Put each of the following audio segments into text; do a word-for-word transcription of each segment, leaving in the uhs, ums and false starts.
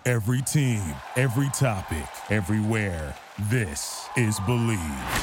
Every team, every topic, everywhere. This is Believe.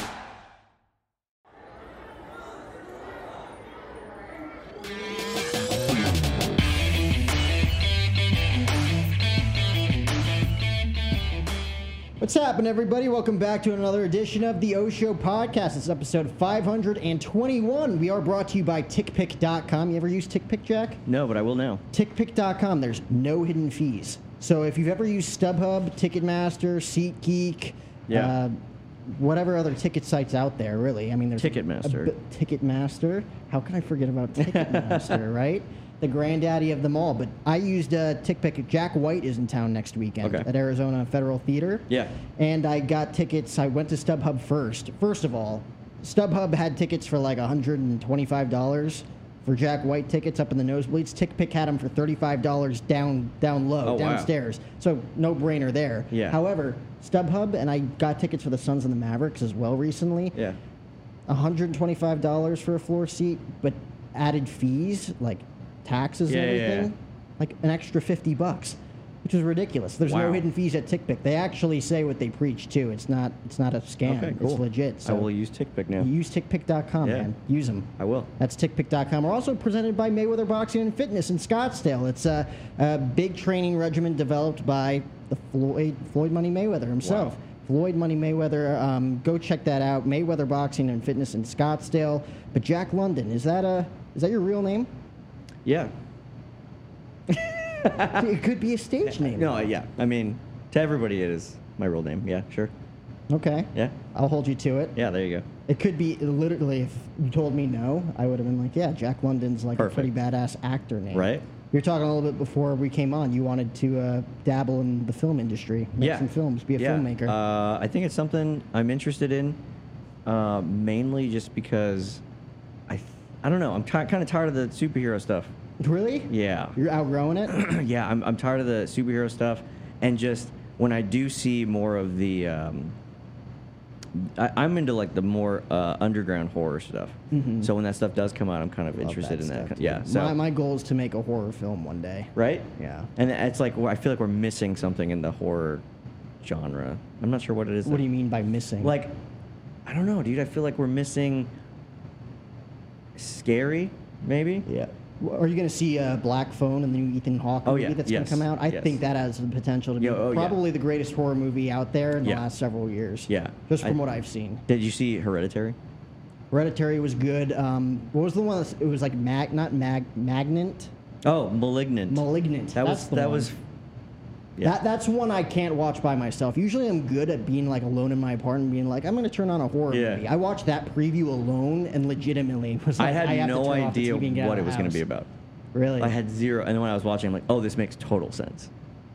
What's happening, everybody? Welcome back to another edition of the O Show Podcast. It's episode five hundred twenty-one. We are brought to you by tick pick dot com. You ever use TickPick, Jack? No, but I will now. tick pick dot com. There's no hidden fees. So if you've ever used StubHub, Ticketmaster, SeatGeek, yeah. uh, whatever other ticket sites out there, really. I mean, there's Ticketmaster. A, a, Ticketmaster. How can I forget about Ticketmaster, right? The granddaddy of them all. But I used uh, TickPick. Jack White is in town next weekend okay. at Arizona Federal Theater. Yeah. And I got tickets. I went to StubHub first. First of all, StubHub had tickets for like one hundred twenty-five dollars for Jack White tickets up in the nosebleeds. TickPick had them for thirty-five dollars down down low, oh, downstairs. Wow. So no brainer there. Yeah. However, StubHub, and I got tickets for the Suns and the Mavericks as well recently. Yeah. one hundred twenty-five dollars for a floor seat, but added fees like taxes yeah, and everything, yeah, yeah. like an extra fifty bucks, which is ridiculous. There's wow. no hidden fees at TickPick. They actually say what they preach too. It's not it's not a scam. Okay, cool. It's legit. So I will use TickPick now. Use tick pick dot com, yeah. man. Use them. I will. That's tick pick dot com. We're also presented by Mayweather Boxing and Fitness in Scottsdale. It's a, a big training regimen developed by the Floyd Floyd Money Mayweather himself. Wow. Floyd Money Mayweather. Um, go check that out. Mayweather Boxing and Fitness in Scottsdale. But Jack London, is that a is that your real name? Yeah. It could be a stage name. No, yeah. I mean, to everybody, it is my real name. Yeah, sure. Okay. Yeah. I'll hold you to it. Yeah, there you go. It could be literally, if you told me no, I would have been like, yeah, Jack London's like Perfect. a pretty badass actor name. Right. You were talking a little bit before we came on. You wanted to uh, dabble in the film industry, make yeah. some films, be a yeah. filmmaker. Uh, I think it's something I'm interested in, uh, mainly just because I, th- I don't know. I'm t- kind of tired of the superhero stuff. Really? Yeah. You're outgrowing it? yeah, I'm, I'm tired of the superhero stuff, and just when I do see more of the, um, I, I'm into like the more uh, underground horror stuff. Mm-hmm. So when that stuff does come out, I'm kind of Love interested that in that. stuff, Yeah. dude. So my, my goal is to make a horror film one day. right? Yeah. And it's like I feel like we're missing something in the horror genre. I'm not sure what it is. What do you mean by missing? Like, I don't know, dude. I feel like we're missing scary, maybe. Yeah. Are you going to see uh, Black Phone and the new Ethan Hawke Oh, movie yeah. that's Yes. going to come out? I Yes. think that has the potential to be Yeah, oh, yeah. probably the greatest horror movie out there in the Yeah. last several years. Yeah. Just from I- what I've seen. Did you see Hereditary? Hereditary was good. Um, what was the one? That's, it was like mag, not mag, Magnant, Oh, Malignant. Malignant. That that's was the that one. was. Yeah. That that's one I can't watch by myself. Usually, I'm good at being like alone in my apartment, being like, I'm going to turn on a horror Yeah. movie. I watched that preview alone and legitimately was like, I had have to no turn off the idea T V and get out what of it was the going to be house. about. Really? I had zero, and then when I was watching, I'm like, oh, this makes total sense.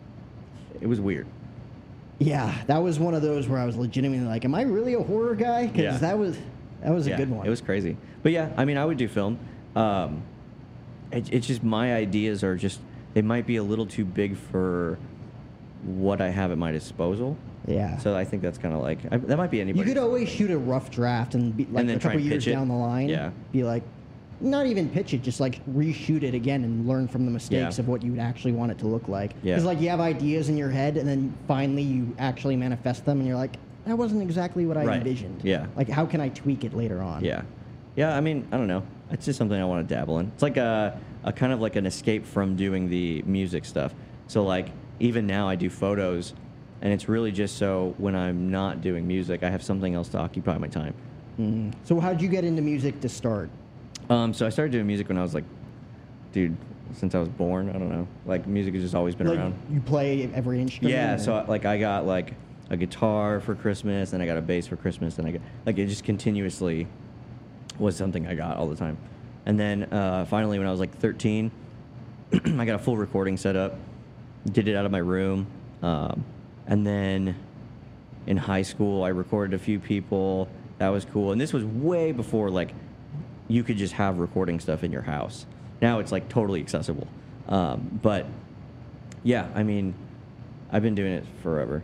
It was weird. Yeah, that was one of those where I was legitimately like, am I really a horror guy? Because Yeah. that was that was yeah, a good one. It was crazy. But yeah, I mean, I would do film. Um, it, it's just my ideas are just they might be a little too big for what I have at my disposal. Yeah. So I think that's kind of like I, that might be you anybody. could always shoot a rough draft and be like And then a try couple and years pitch it. down the line. Yeah. Be like, not even pitch it, just like reshoot it again and learn from the mistakes Yeah. of what you would actually want it to look like. Yeah. Because like you have ideas in your head and then finally you actually manifest them and you're like, that wasn't exactly what I Right. envisioned. Yeah. Like how can I tweak it later on? Yeah, yeah. I mean, I don't know. It's just something I want to dabble in. It's like a, a kind of like an escape from doing the music stuff. So like even now I do photos, and it's really just so when I'm not doing music, I have something else to occupy my time. Mm. So how'd you get into music to start? Um, so I started doing music when I was like, dude, since I was born. I don't know. Like music has just always been Like around. you play every instrument? Yeah. or- So like I got like a guitar for Christmas, and I got a bass for Christmas, and I got like it just continuously was something I got all the time. And then uh, finally, when I was like thirteen, I got a full recording set up, did it out of my room, um, and then in high school I recorded a few people. That was cool. And this was way before like you could just have recording stuff in your house. Now it's like totally accessible. Um, but yeah, I mean, I've been doing it forever.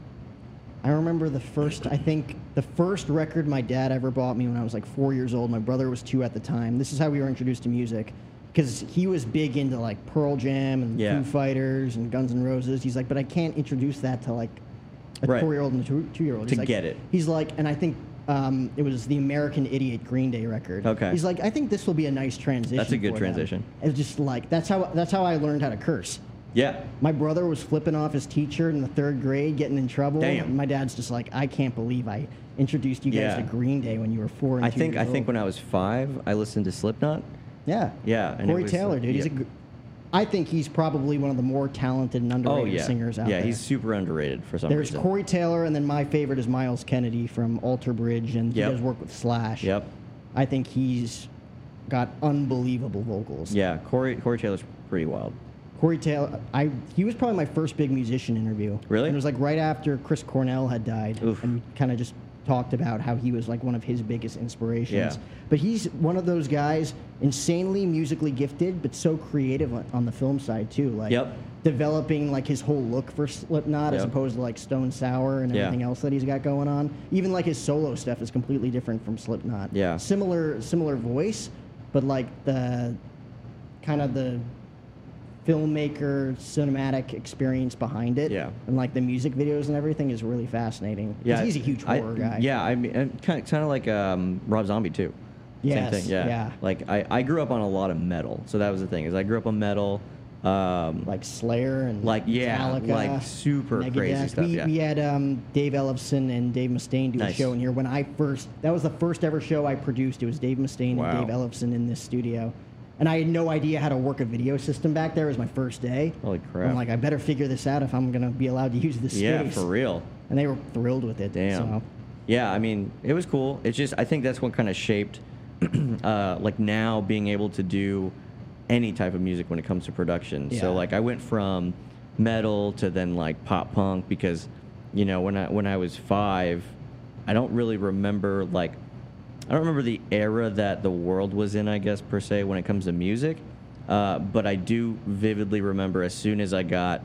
I remember the first, I think, the first record my dad ever bought me when I was like four years old. My brother was two at the time. This is how we were introduced to music. because he was big into like Pearl Jam and Yeah. Foo Fighters and Guns N' Roses. He's like, but I can't introduce that to like a Right. four-year-old and a two- two-year-old. To He's like, get it. He's like, and I think um, it was the American Idiot Green Day record. Okay. He's like, I think this will be a nice transition. That's a good for transition. Them. It's just like that's how that's how I learned how to curse. Yeah. My brother was flipping off his teacher in the third grade, getting in trouble. Damn. And my dad's just like, I can't believe I introduced you guys Yeah. to Green Day when you were four and I two think years I think old. when I was five, I listened to Slipknot. Yeah. Yeah, and it Corey was, Taylor, uh, dude. He's a yeah. gr- I think he's probably one of the more talented and underrated Oh yeah. singers out yeah, there. he's super underrated for some There's reason. Corey Taylor, and then my favorite is Miles Kennedy from Alter Bridge, and Yep. he does work with Slash. Yep. I think he's got unbelievable vocals. Yeah, Corey Corey Taylor's pretty wild. Corey Taylor, I he was probably my first big musician interview. Really? And it was like right after Chris Cornell had died, Oof. and we kind of just talked about how he was like one of his biggest inspirations. Yeah. But he's one of those guys, insanely musically gifted, but so creative on, on the film side too. Like Yep. developing like his whole look for Slipknot as Yep. opposed to like Stone Sour and Yeah. everything else that he's got going on. Even like his solo stuff is completely different from Slipknot. Yeah. Similar similar voice, but like the kind of the filmmaker cinematic experience behind it, Yeah. and like the music videos and everything is really fascinating. 'Cause Yeah, he's a huge I- horror guy. Yeah, I mean, kind of, kind of like um, Rob Zombie too. Yes, Same thing. Yeah. yeah. Like I, I grew up on a lot of metal, so that was the thing. Is I grew up on metal. Um, like Slayer and Like, yeah, Metallica, like super Megadeth. crazy stuff, We, yeah. we had um, Dave Ellefson and Dave Mustaine do Nice. a show in here when I first. That was the first ever show I produced. It was Dave Mustaine Wow. and Dave Ellefson in this studio, and I had no idea how to work a video system back there. It was my first day. Holy crap. I'm like, I better figure this out if I'm gonna be allowed to use this yeah, space. for real. And they were thrilled with it. Damn. So. Yeah, I mean, it was cool. It's just I think that's what kind of shaped, uh, like now being able to do any type of music when it comes to production. Yeah. So like I went from metal to then like pop punk because, you know, when I when I was five, I don't really remember like I don't remember the era that the world was in, I guess per se, when it comes to music. Uh, but I do vividly remember as soon as I got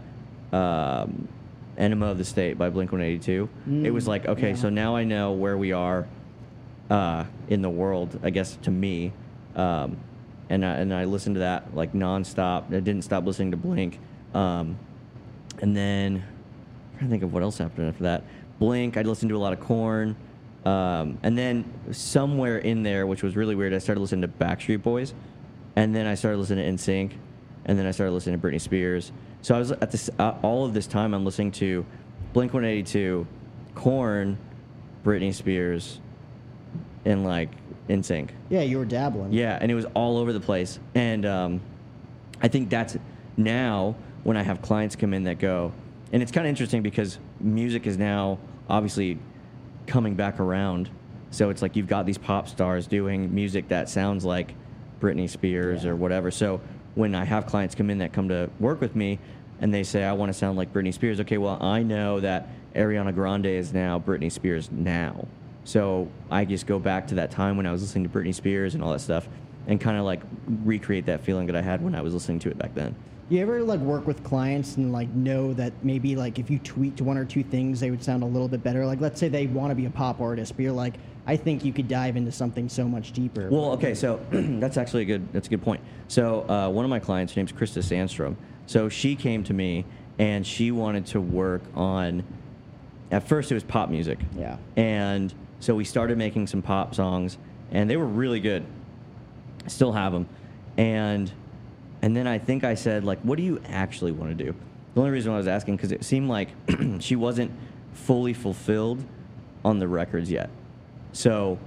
um, Enema of the State by Blink one eighty-two, it was like, okay, yeah. so now I know where we are uh, in the world, I guess, to me. Um, and, I, and I listened to that like nonstop. I didn't stop listening to Blink. Um, and then, I'm trying to think of what else happened after that. Blink, I'd listened to a lot of Korn. Um, and then somewhere in there, which was really weird, I started listening to Backstreet Boys. And then I started listening to N Sync. And then I started listening to Britney Spears. So I was at this uh, all of this time. I'm listening to Blink one eighty-two, Korn, Britney Spears, and like N Sync. Yeah, you were dabbling. Yeah, and it was all over the place. And um, I think that's now when I have clients come in that go, and it's kind of interesting because music is now obviously coming back around. So it's like you've got these pop stars doing music that sounds like Britney Spears Yeah. or whatever. So when I have clients come in that come to work with me and they say, I want to sound like Britney Spears, okay, well, I know that Ariana Grande is now Britney Spears now. So I just go back to that time when I was listening to Britney Spears and all that stuff and kind of like recreate that feeling that I had when I was listening to it back then. You ever like work with clients and like know that maybe like if you tweaked one or two things, they would sound a little bit better? Like let's say they want to be a pop artist, but you're like, I think you could dive into something so much deeper. Well, okay, so that's actually a good that's a good point. So uh, one of my clients, her name's Krista Sandstrom. So she came to me and she wanted to work on. At first, it was pop music. Yeah. And so we started making some pop songs, and they were really good. I still have them, and and then I think I said like, what do you actually want to do? The only reason I was asking because it seemed like she wasn't fully fulfilled on the records yet. So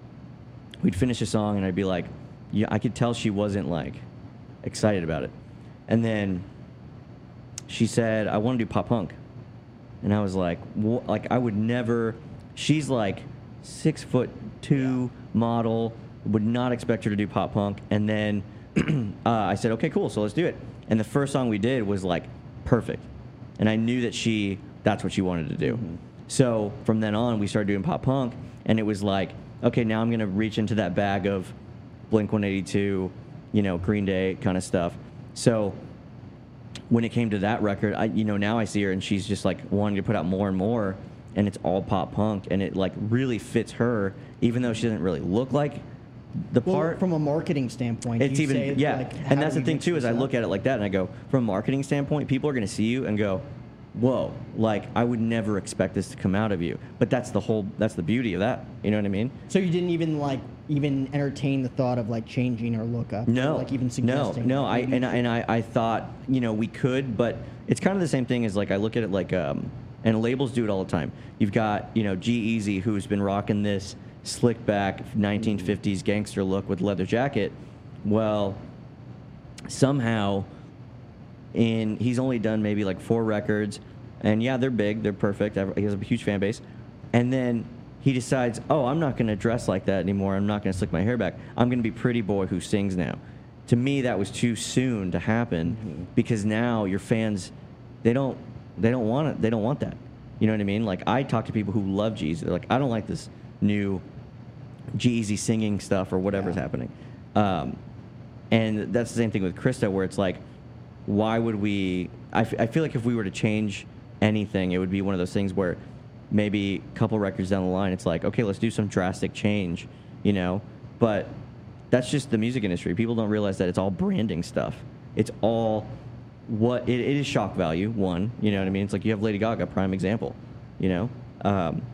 we'd finish a song and I'd be like, yeah, I could tell she wasn't like excited about it. And then she said, I want to do pop punk. And I was like, wha- like I would never, she's like six foot two model, would not expect her to do pop punk. And then uh, I said, okay, cool, so let's do it. And the first song we did was like perfect. And I knew that she, that's what she wanted to do. Mm-hmm. So from then on, we started doing pop punk, and it was like, okay, now I'm going to reach into that bag of Blink one eighty-two, you know, Green Day kind of stuff. So when it came to that record, I, you know, now I see her, and she's just like wanting to put out more and more, and it's all pop punk, and it like really fits her, even though she doesn't really look like the Well, part from a marketing standpoint, it's you even say, yeah, like, how and that's do the we thing mix too is this I up? look at it like that and I go, from a marketing standpoint, people are going to see you and go, whoa, like I would never expect this to come out of you. But that's the whole that's the beauty of that. You know what I mean? So you didn't even like even entertain the thought of like changing our look up? No, or, like even no, suggesting? no. like, I maybe- and I, and I, I thought you know we could, but it's kind of the same thing as like I look at it like um, and labels do it all the time. You've got you know G-Eazy who's been rocking this slick back nineteen fifties gangster look with leather jacket. Well, somehow, in he's only done maybe like four records, and yeah, they're big, they're perfect. He has a huge fan base, and then he decides, oh, I'm not going to dress like that anymore. I'm not going to slick my hair back. I'm going to be Pretty Boy who sings now. To me, that was too soon to happen mm-hmm. because now your fans, they don't, they don't want it. They don't want that. You know what I mean? Like I talk to people who love G-Eazy. They're like, I don't like this new G-Eazy singing stuff or whatever's yeah. happening. Um, and that's the same thing with Krista, where it's like, why would we? I, f- I feel like if we were to change anything, it would be one of those things where maybe a couple records down the line, it's like, okay, let's do some drastic change, you know? But that's just the music industry. People don't realize that it's all branding stuff. It's all what it, it is shock value, one, you know what I mean? It's like you have Lady Gaga, prime example, you know? Um,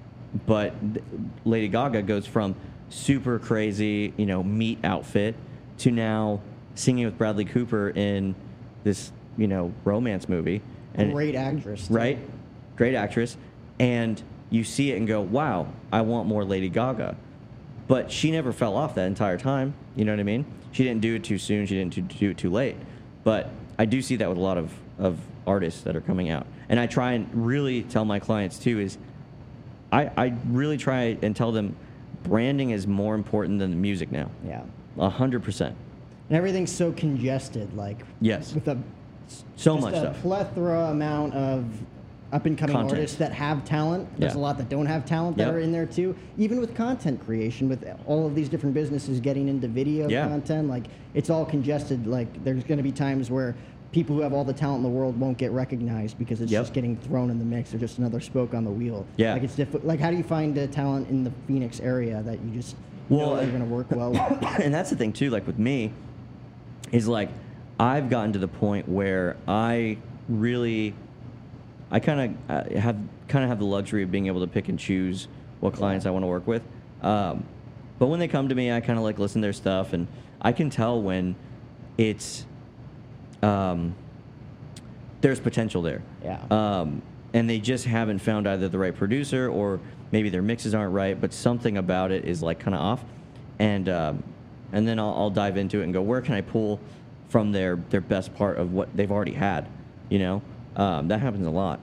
but th- Lady Gaga goes from super crazy, you know, meat outfit to now singing with Bradley Cooper in this, you know, romance movie. And great actress. Too. Right? Great actress. And you see it and go, wow, I want more Lady Gaga. But she never fell off that entire time. You know what I mean? She didn't do it too soon. She didn't do it too late. But I do see that with a lot of, of artists that are coming out. And I try and really tell my clients, too, is I, I really try and tell them branding is more important than the music now. Yeah. A hundred percent. And everything's so congested, like yes. with a so just much a stuff. plethora amount of up and coming Content. artists that have talent. There's Yeah. a lot that don't have talent that Yep. are in there too. Even with content creation, with all of these different businesses getting into video Yeah. content, like it's all congested. Like there's going to be times where people who have all the talent in the world won't get recognized because it's Yep. just getting thrown in the mix. They're just another spoke on the wheel. Yeah. Like it's diff- Like how do you find the talent in the Phoenix area that you just Well, know they're going to work well with? And that's the thing too, like with me, is like I've gotten to the point where I really, I kind of uh, have kind of have the luxury of being able to pick and choose what clients I want to work with. Um, but when they come to me, I kind of like listen to their stuff, and I can tell when it's um, there's potential there. Yeah. Um, and they just haven't found either the right producer or maybe their mixes aren't right, but something about it is like kind of off. And um, and then I'll, I'll dive into it and go, where can I pull from their, their best part of what they've already had? You know, um, that happens a lot.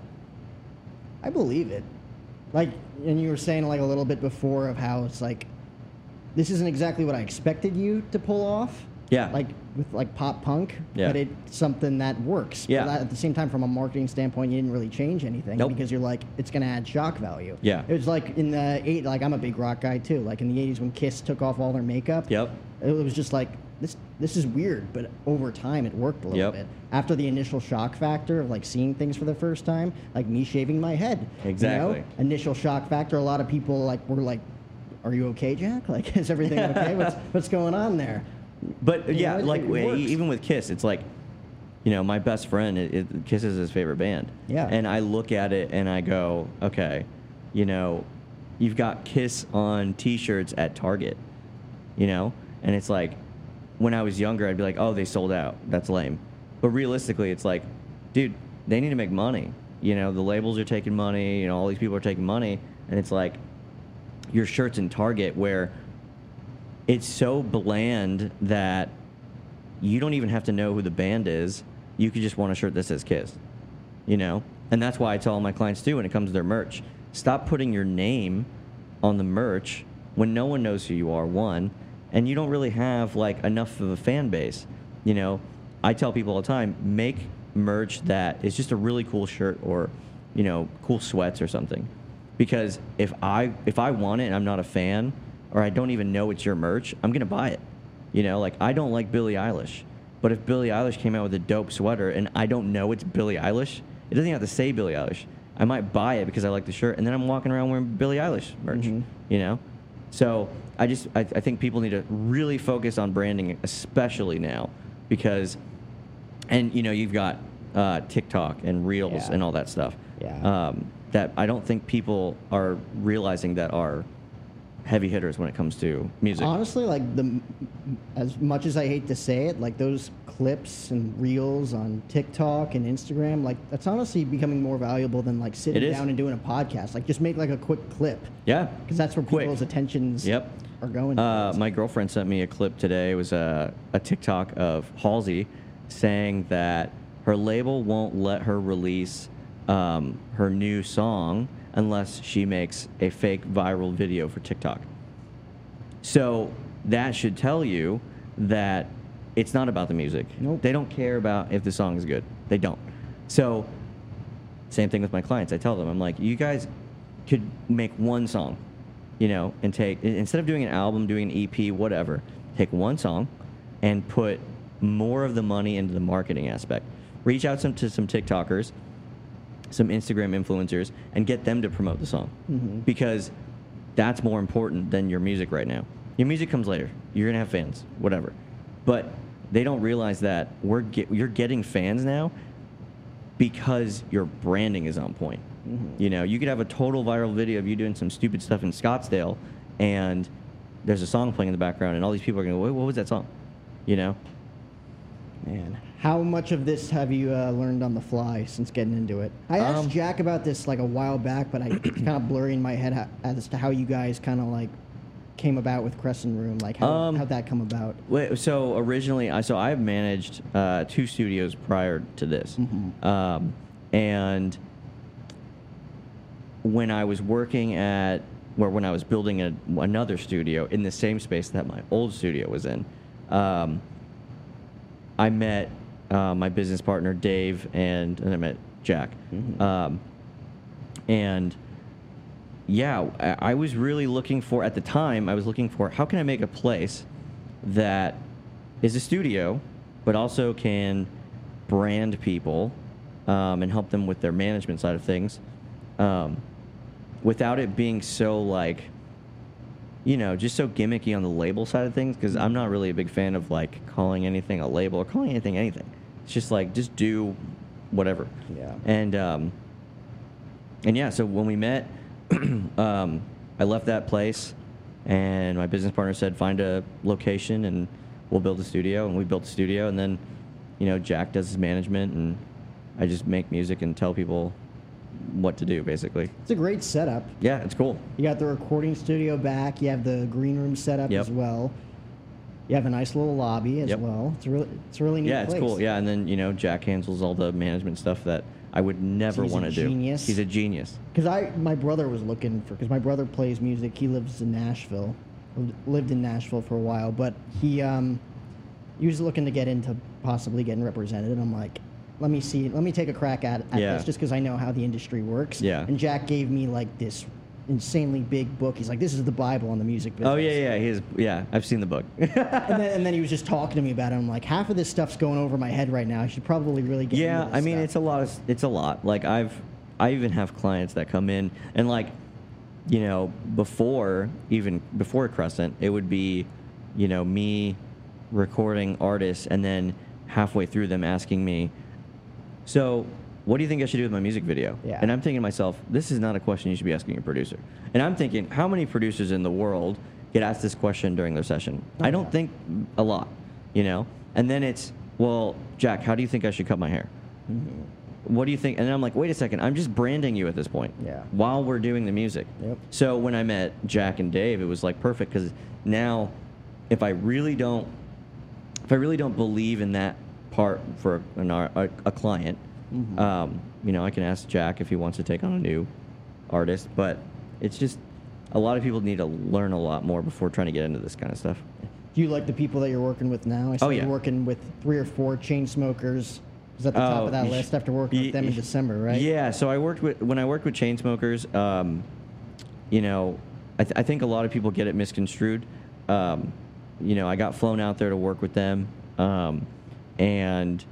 I believe it. Like, and you were saying like a little bit before of how it's like, this isn't exactly what I expected you to pull off. Yeah. Like with like pop punk, Yeah. but it's something that works. Yeah. But at the same time, from a marketing standpoint, you didn't really change anything Nope. because you're like, it's going to add shock value. Yeah. It was like in the eight, like I'm a big rock guy too. Like in the eighties when Kiss took off all their makeup. Yep. It was just like, this this is weird, but over time it worked a little Yep. bit. After the initial shock factor of like seeing things for the first time, like me shaving my head. Exactly. You know? Initial shock factor, a lot of people like were like, are you okay, Jack? Like, is everything okay? What's what's going on there? But You yeah, know, it- like it w- works. even with Kiss, it's like, you know, my best friend, it, it, Kiss is his favorite band. Yeah. And I look at it and I go, okay, you know, you've got Kiss on T-shirts at Target, you know, and it's like, when I was younger, I'd be like, oh, they sold out. That's lame. But realistically, it's like, dude, they need to make money. You know, the labels are taking money. You know, all these people are taking money, and it's like, your shirt's in Target where it's so bland that you don't even have to know who the band is. You could just want a shirt that says Kiss, you know? And that's why I tell all my clients, too, when it comes to their merch, stop putting your name on the merch when no one knows who you are, one, and you don't really have, like, enough of a fan base. You know, I tell people all the time, make merch that is just a really cool shirt or, you know, cool sweats or something. Because if I if I want it and I'm not a fan, or I don't even know it's your merch, I'm going to buy it. You know, like, I don't like Billie Eilish. But if Billie Eilish came out with a dope sweater and I don't know it's Billie Eilish, it doesn't have to say Billie Eilish. I might buy it because I like the shirt, and then I'm walking around wearing Billie Eilish merch, Mhm. you know? So I just I, I think people need to really focus on branding, especially now, because, and you know, you've got uh, TikTok and Reels Yeah. and all that stuff. Yeah. Um, that I don't think people are realizing that are heavy hitters when it comes to music. Honestly, like the as much as I hate to say it, like those clips and reels on TikTok and Instagram, like that's honestly becoming more valuable than like sitting It is. down and doing a podcast. Like just make like a quick clip, Yeah. because that's where Quick. people's attentions Yep. are going. Uh, towards. my girlfriend sent me a clip today. It was a, a TikTok of Halsey saying that her label won't let her release um, her new song unless she makes a fake viral video for TikTok. So that should tell you that it's not about the music. Nope. They don't care about if the song is good. They don't. So same thing with my clients. I tell them, I'm like, you guys could make one song, you know, and take, instead of doing an album, doing an E P, whatever, take one song and put more of the money into the marketing aspect. Reach out some, to some TikTokers, some Instagram influencers, and get them to promote the song. Mhm. Because that's more important than your music right now. Your music comes later. You're going to have fans, whatever. But they don't realize that we're get, you're getting fans now because your branding is on point. Mm-hmm. You know, you could have a total viral video of you doing some stupid stuff in Scottsdale, and there's a song playing in the background, and all these people are going to go, what was that song? You know? Man, how much of this have you uh, learned on the fly since getting into it? I asked Um, Jack about this like a while back, but I it's kind of blurry in my head how, as to how you guys kind of like came about with Crescent Room, like how Um, how'd that come about? Wait, so originally, I so I've managed uh, two studios prior to this, Mhm. um, and when I was working at, or when I was building a, another studio in the same space that my old studio was in, um, I met uh, my business partner Dave, and, and I met Jack, Mhm. um, and yeah, I, I was really looking for, at the time, I was looking for, how can I make a place that is a studio, but also can brand people um, and help them with their management side of things, um, without it being so, like, you know, just so gimmicky on the label side of things, because I'm not really a big fan of, like, calling anything a label or calling anything anything. It's just, like, just do whatever. Yeah. And, um, and yeah, so when we met, um, I left that place, and my business partner said, find a location, and we'll build a studio. And we built a studio, and then, you know, Jack does his management, and I just make music and tell people what to do, basically. It's a great setup. Yeah, it's cool. You got the recording studio back. You have the green room set up Yep. as well. You have a nice little lobby as Yep. well. It's a really, it's a really neat Yeah, it's place. cool. Yeah, and then, you know, Jack handles all the management stuff that I would never He's a want to do. genius. He's a genius. Because I, my brother was looking for, because my brother plays music. He lives in Nashville, lived in Nashville for a while, but he, um, he was looking to get into possibly getting represented. And I'm like, let me see, let me take a crack at, at Yeah. this, just because I know how the industry works. Yeah. And Jack gave me like this insanely big book. He's like, this is the Bible on the music business. Oh, yeah, yeah, he is. Yeah, I've seen the book. and, then, and then he was just talking to me about it. I'm like, half of this stuff's going over my head right now. I should probably really get Yeah, into this I mean, stuff. it's a lot of, it's a lot. Like, I've, I even have clients that come in, and like, you know, before, even before Crescent, it would be, you know, me recording artists, and then halfway through them asking me, so what do you think I should do with my music video? Yeah. And I'm thinking to myself, this is not a question you should be asking your producer. And I'm thinking, how many producers in the world get asked this question during their session? Oh, I don't yeah. think a lot, you know? And then it's, well, Jack, how do you think I should cut my hair? Mm-hmm. What do you think? And then I'm like, wait a second, I'm just branding you at this point. Yeah. While we're doing the music. Yep. So when I met Jack and Dave, it was like perfect, because now, if I really don't, if I really don't believe in that part for an, ar- a, a client, Mhm. um, you know, I can ask Jack if he wants to take on a new artist. But it's just, a lot of people need to learn a lot more before trying to get into this kind of stuff. Do you like the people that you're working with now? I saw Oh, yeah. you're working with three or four chain smokers. Is at the top Oh, of that y- list after working y- with them in y- December, right? Yeah. So I worked with when I worked with Chainsmokers. Um, you know, I, th- I think a lot of people get it misconstrued. Um, you know, I got flown out there to work with them, um, and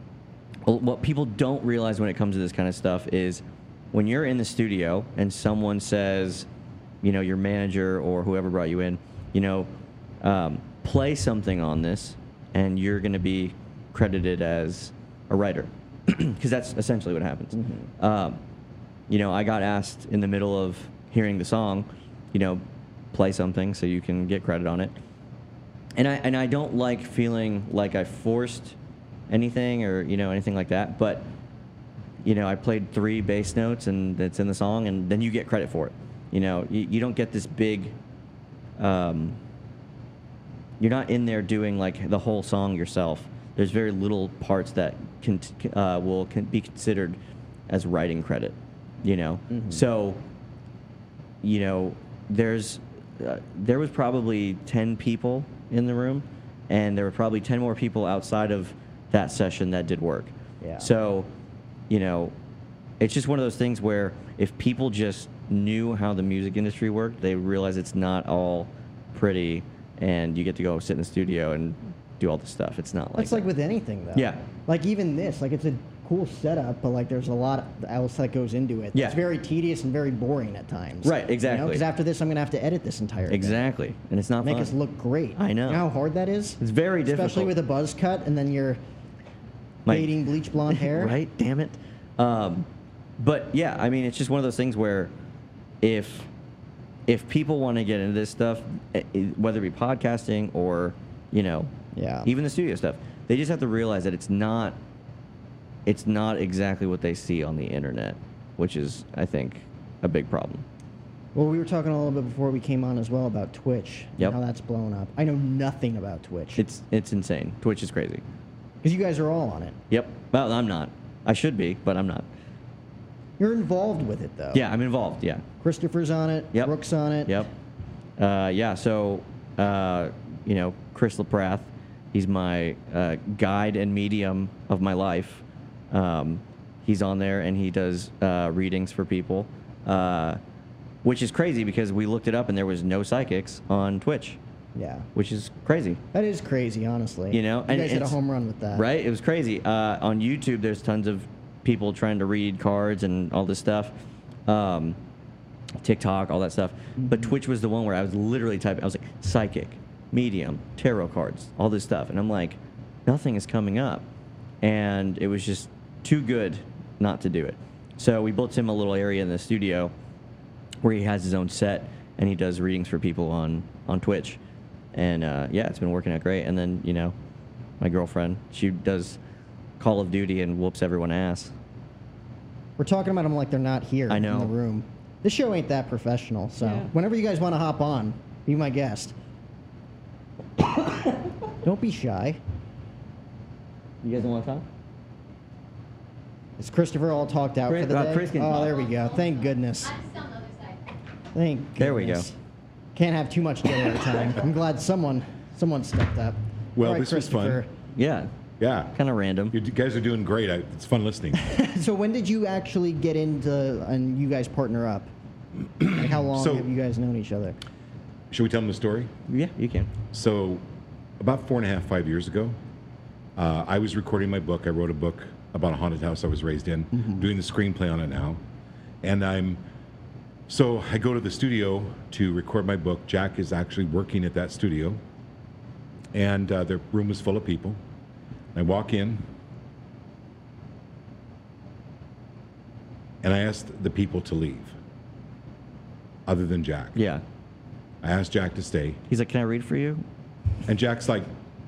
what people don't realize when it comes to this kind of stuff is when you're in the studio and someone says, you know, your manager or whoever brought you in, you know, um, play something on this, and you're going to be credited as a writer, because that's essentially what happens. Mm-hmm. Um, you know, I got asked in the middle of hearing the song, you know, play something so you can get credit on it. And I and I don't like feeling like I forced anything or, you know, anything like that. But, you know, I played three bass notes and it's in the song, and then you get credit for it. You know, you, you don't get this big, um, you're not in there doing like the whole song yourself. There's very little parts that can, uh, will can be considered as writing credit, you know. Mm-hmm. So, you know, there's, uh, there was probably ten people in the room, and there were probably ten more people outside of that session that did work. Yeah. So, you know, it's just one of those things where if people just knew how the music industry worked, they realize it's not all pretty, and you get to go sit in the studio and do all this stuff. It's not like That's like that. with anything, though. Yeah. Like even this, like it's a cool setup, but like there's a lot else that goes into it. Yeah. It's very tedious and very boring at times. Right, exactly. Because after this, I'm gonna have to edit this entire thing. Exactly, and it's not Make fun. us look great. I know. You know how hard that is? It's very difficult. Especially with a buzz cut, and then you're Like- fading bleach blonde hair. Right? Damn it. Um, but yeah, I mean, it's just one of those things where if if people want to get into this stuff, eh, eh, whether it be podcasting or, you know, Yeah. even the studio stuff, they just have to realize that it's not it's not exactly what they see on the internet, which is, I think, a big problem. Well, we were talking a little bit before we came on as well about Twitch. Yep. And how that's blown up. I know nothing about Twitch. It's it's insane. Twitch is crazy. Because you guys are all on it. Yep. Well, I'm not. I should be, but I'm not. You're involved with it, though. Yeah, I'm involved. Yeah. Christopher's on it. Yep. Brooks on it. Yep. Uh, yeah. So, uh, you know, Chris LaPrath, he's my uh, guide and medium of my life. Um, he's on there and he does uh, readings for people, uh, which is crazy because we looked it up and there was no psychics on Twitch, Yeah. which is crazy. That is crazy, honestly. You know, you and guys hit a it's- home run with that. Right? It was crazy. Uh, on YouTube, there's tons of people trying to read cards and all this stuff. Um, TikTok, all that stuff. Mm-hmm. But Twitch was the one where I was literally typing. I was like, psychic, medium, tarot cards, all this stuff. And I'm like, nothing is coming up. And it was just too good not to do it. So we built him a little area in the studio where he has his own set and he does readings for people on, on Twitch. And uh, yeah, it's been working out great. And then, you know, my girlfriend, she does Call of Duty and whoops everyone's ass. We're talking about them like they're not here I know. in the room. This show ain't that professional, so Yeah. whenever you guys want to hop on, be my guest. Don't be shy. You guys don't want to talk? Is Christopher all talked out Chris- for the uh, day? Chris can oh, talk. there we go. Thank goodness. I'm just on the other side. Thank goodness. There we go. Can't have too much dead air time. I'm glad someone someone stepped up. Well, All right, this was fun. Christopher. Yeah, Yeah. kind of random. You guys are doing great. I, it's fun listening. So when did you actually get into and you guys partner up? Like how long So- have you guys known each other? Should we tell them the story? Yeah, you can. So, about four and a half, five years ago, uh, I was recording my book. I wrote a book about a haunted house I was raised in, doing the screenplay on it now. And I'm, so I go to the studio to record my book. Jack is actually working at that studio. And uh, the room was full of people. I walk in, and I asked the people to leave, other than Jack. Yeah. I asked Jack to stay. He's like, can I read for you? And Jack's like,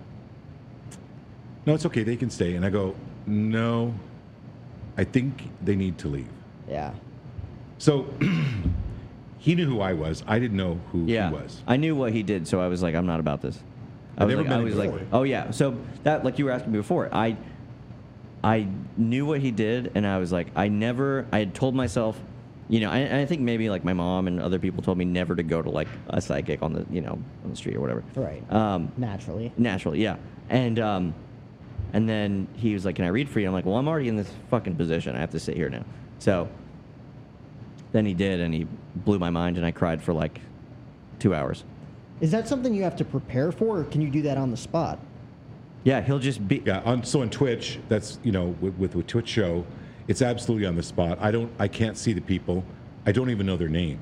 no, it's okay, they can stay. And I go, no, I think they need to leave. Yeah. So he knew who I was. I didn't know who Yeah. he was. I knew what he did, so I was like, I'm not about this. I I've was never like, met I him was like, before. oh yeah. So that, like you were asking me before, I, I knew what he did, and I was like, I never, I had told myself, you know, I, I think maybe like my mom and other people told me never to go to like a psychic on the, you know, on the street or whatever. Right. Um, Naturally. Naturally, yeah. And um, and then he was like, "Can I read for you?" I'm like, "Well, I'm already in this fucking position. I have to sit here now." So then he did, and he blew my mind, and I cried for like two hours. Is that something you have to prepare for, or can you do that on the spot? Yeah, he'll just be. Yeah, on, so on Twitch, that's, you know, with, with a Twitch show, it's absolutely on the spot. I don't, I can't see the people. I don't even know their names.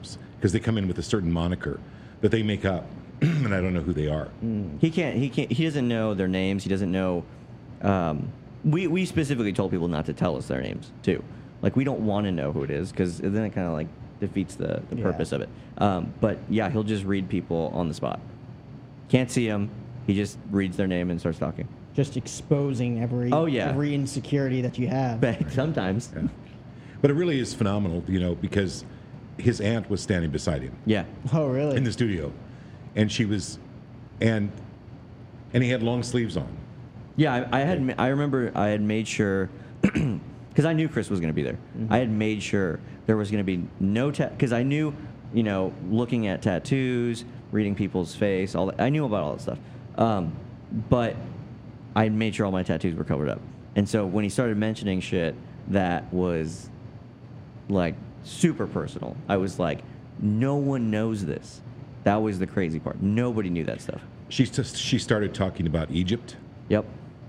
because they come in with a certain moniker that they make up, and I don't know who they are. He can't. He can't. He doesn't know their names. He doesn't know. Um, we we specifically told people not to tell us their names too. Like we don't want to know who it is because then it kind of like defeats the, the Yeah. purpose of it. Um, but yeah, he'll just read people on the spot. Can't see them. He just reads their name and starts talking. Just exposing every Oh, yeah. every insecurity that you have. But sometimes. Yeah. But it really is phenomenal, you know, because his aunt was standing beside him Yeah. Oh, really? in the studio, and she was, and and he had long sleeves on. Yeah, I, I had. ma- I remember I had made sure because I knew Chris was going to be there. I had made sure there was going to be no tat because I knew, you know, looking at tattoos, reading people's face, all that. I knew about all that stuff. Um, but I made sure all my tattoos were covered up. And so when he started mentioning shit that was like super personal, I was like, no one knows this. That was the crazy part. Nobody knew that stuff. She just she started talking about Egypt, Yep.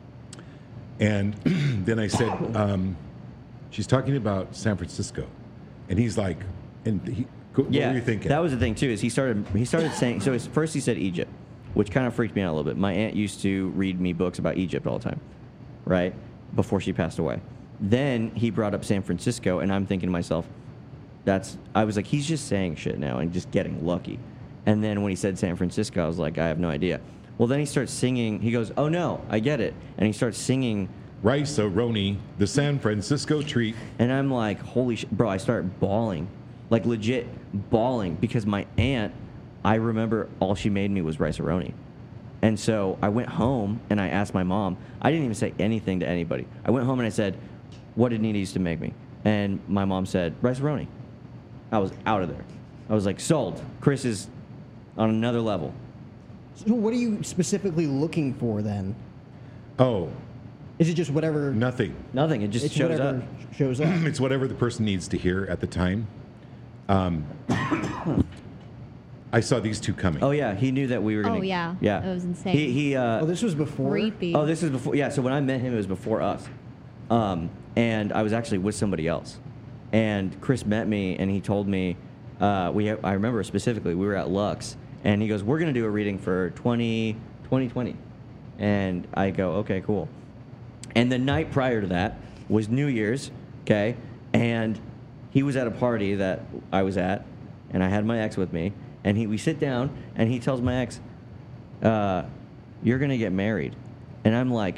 and then I said, um, she's talking about San Francisco, and he's like, and he, what Yeah, were you thinking? that was the thing too. Is he started he started saying so? His, first he said Egypt, which kind of freaked me out a little bit. My aunt used to read me books about Egypt all the time, right before she passed away. Then he brought up San Francisco, and I'm thinking to myself, that's I was like, he's just saying shit now and just getting lucky. And then when he said San Francisco, I was like, I have no idea. Well, then he starts singing. He goes, oh no, I get it, and he starts singing. Rice-A-Roni, the San Francisco treat. And I'm like, holy shit, bro, I start bawling. Like, legit bawling. Because my aunt, I remember all she made me was rice-a-roni. And so I went home and I asked my mom. I didn't even say anything to anybody. I went home and I said, what did Nina used to make me? And my mom said, rice-a-roni. I was out of there. I was like, sold. Chris is on another level. So what are you specifically looking for then? Oh, Is it just whatever nothing. Nothing. It just it's shows whatever up. shows up? It's whatever the person needs to hear at the time. Um, I saw these two coming. Oh, yeah. He knew that we were going Oh, to. yeah. Yeah. That was insane. He, he, uh, Oh, this was before. Creepy. Oh, this is before. Yeah, so when I met him, it was before us, um, and I was actually with somebody else. And Chris met me, and he told me, uh, we. I remember specifically, we were at Lux, and he goes, "We're gonna do a reading for twenty twenty," and I go, "Okay, cool." And the night prior to that was New Year's, okay, and he was at a party that I was at, and I had my ex with me, and he we sit down, and he tells my ex, uh, "You're gonna get married," and I'm like,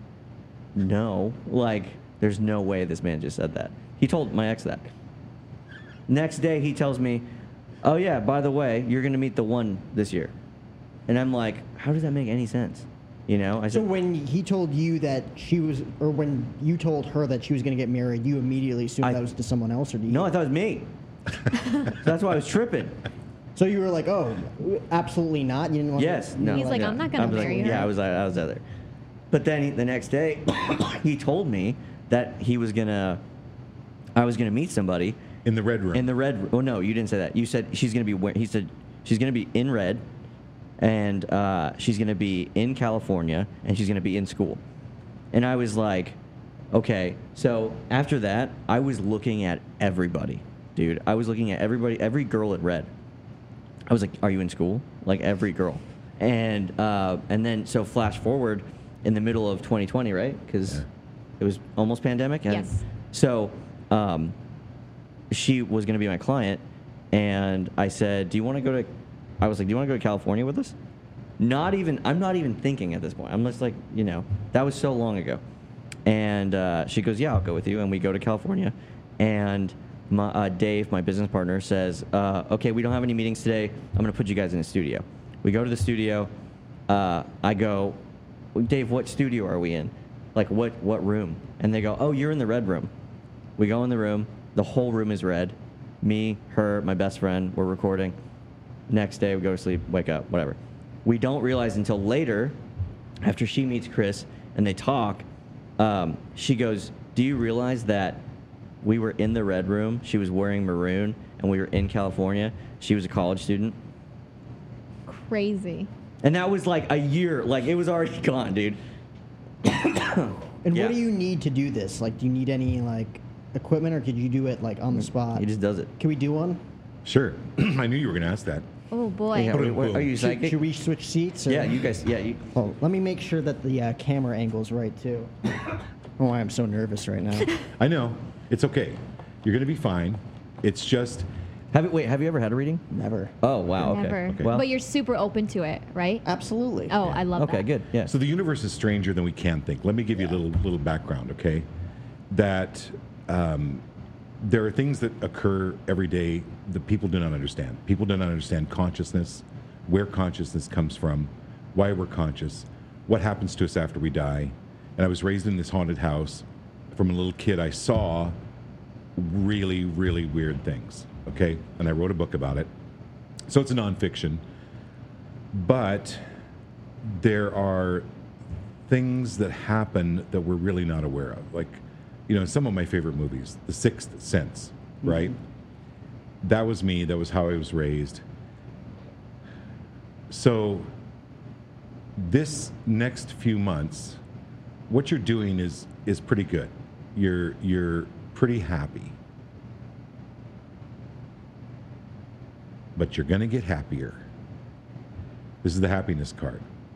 "No, like, there's no way this man just said that." He told my ex that. Next day, he tells me, "Oh yeah, by the way, you're gonna meet the one this year," and I'm like, "How does that make any sense?" You know? I So said, when he told you that she was, or when you told her that she was going to get married, you immediately assumed I- that was to someone else, or do you? "No, I thought it was me." So that's why I was tripping. So you were like, oh, absolutely not. You didn't want. Yes, to, no. He's like, yeah. "I'm not gonna I was like, marry her." Yeah, I was, I was out there. But then he, the next day, he told me that he was gonna, I was gonna meet somebody In the red room. in the red. Oh no, you didn't say that. You said she's gonna be. wear- He said she's gonna be in red, and uh, she's gonna be in California, and she's gonna be in school. And I was like, okay. So after that, I was looking at everybody, dude. I was looking at everybody, every girl at Red. I was like, "Are you in school?" Like every girl, and uh, and then so flash forward in the middle of twenty twenty, right? Because Yeah. it was almost pandemic. And Yes. So um, she was going to be my client, and I said, "Do you want to go to?" I was like, "Do you want to go to California with us?" Not even. I'm not even thinking at this point. I'm just like, you know, that was so long ago. And uh, she goes, "Yeah, I'll go with you." And we go to California, and my, uh, Dave, my business partner, says, uh, "Okay, we don't have any meetings today. I'm going to put you guys in a studio." We go to the studio. Uh, I go, "Dave, what studio are we in? Like, what what room?" And they go, "Oh, you're in the red room." We go in the room. The whole room is red. Me, her, my best friend, we're recording. Next day, we go to sleep, wake up, whatever. We don't realize until later, after she meets Chris and they talk, um, she goes, "Do you realize that we were in the red room? She was wearing maroon, and we were in California. She was a college student." Crazy. And that was like a year. Like, it was already gone, dude. And Yeah. what do you need to do this? Like, do you need any like equipment, or could you do it like on the spot? He just does it. Can we do one? Sure. I knew you were going to ask that. Oh boy. Yeah, wait, wait, are you Should, psychic? should we switch seats? Or? Yeah, you guys. Yeah, you. Oh, let me make sure that the uh, camera angle's right too. Oh, I'm so nervous right now. I know. It's okay. You're going to be fine. It's just, Have you, wait, have you ever had a reading? Never. Oh wow. Okay. Never. Okay. Well, But you're super open to it, right? Absolutely. Oh, I love that. okay, good. Yeah. so the universe is stranger than we can think. Let me give you a little little background, okay? That um, there are things that occur every day that people do not understand. People do not understand consciousness, where consciousness comes from, why we're conscious, what happens to us after we die. And I was raised in this haunted house. From a little kid, I saw really, really weird things, okay? And I wrote a book about it. So it's a nonfiction. But there are things that happen that we're really not aware of. Like, you know, some of my favorite movies, The Sixth Sense, right? Mm-hmm. That was me. That was how I was raised. So this next few months, what you're doing is is pretty good. You're you're pretty happy. But you're going to get happier. This is the happiness card.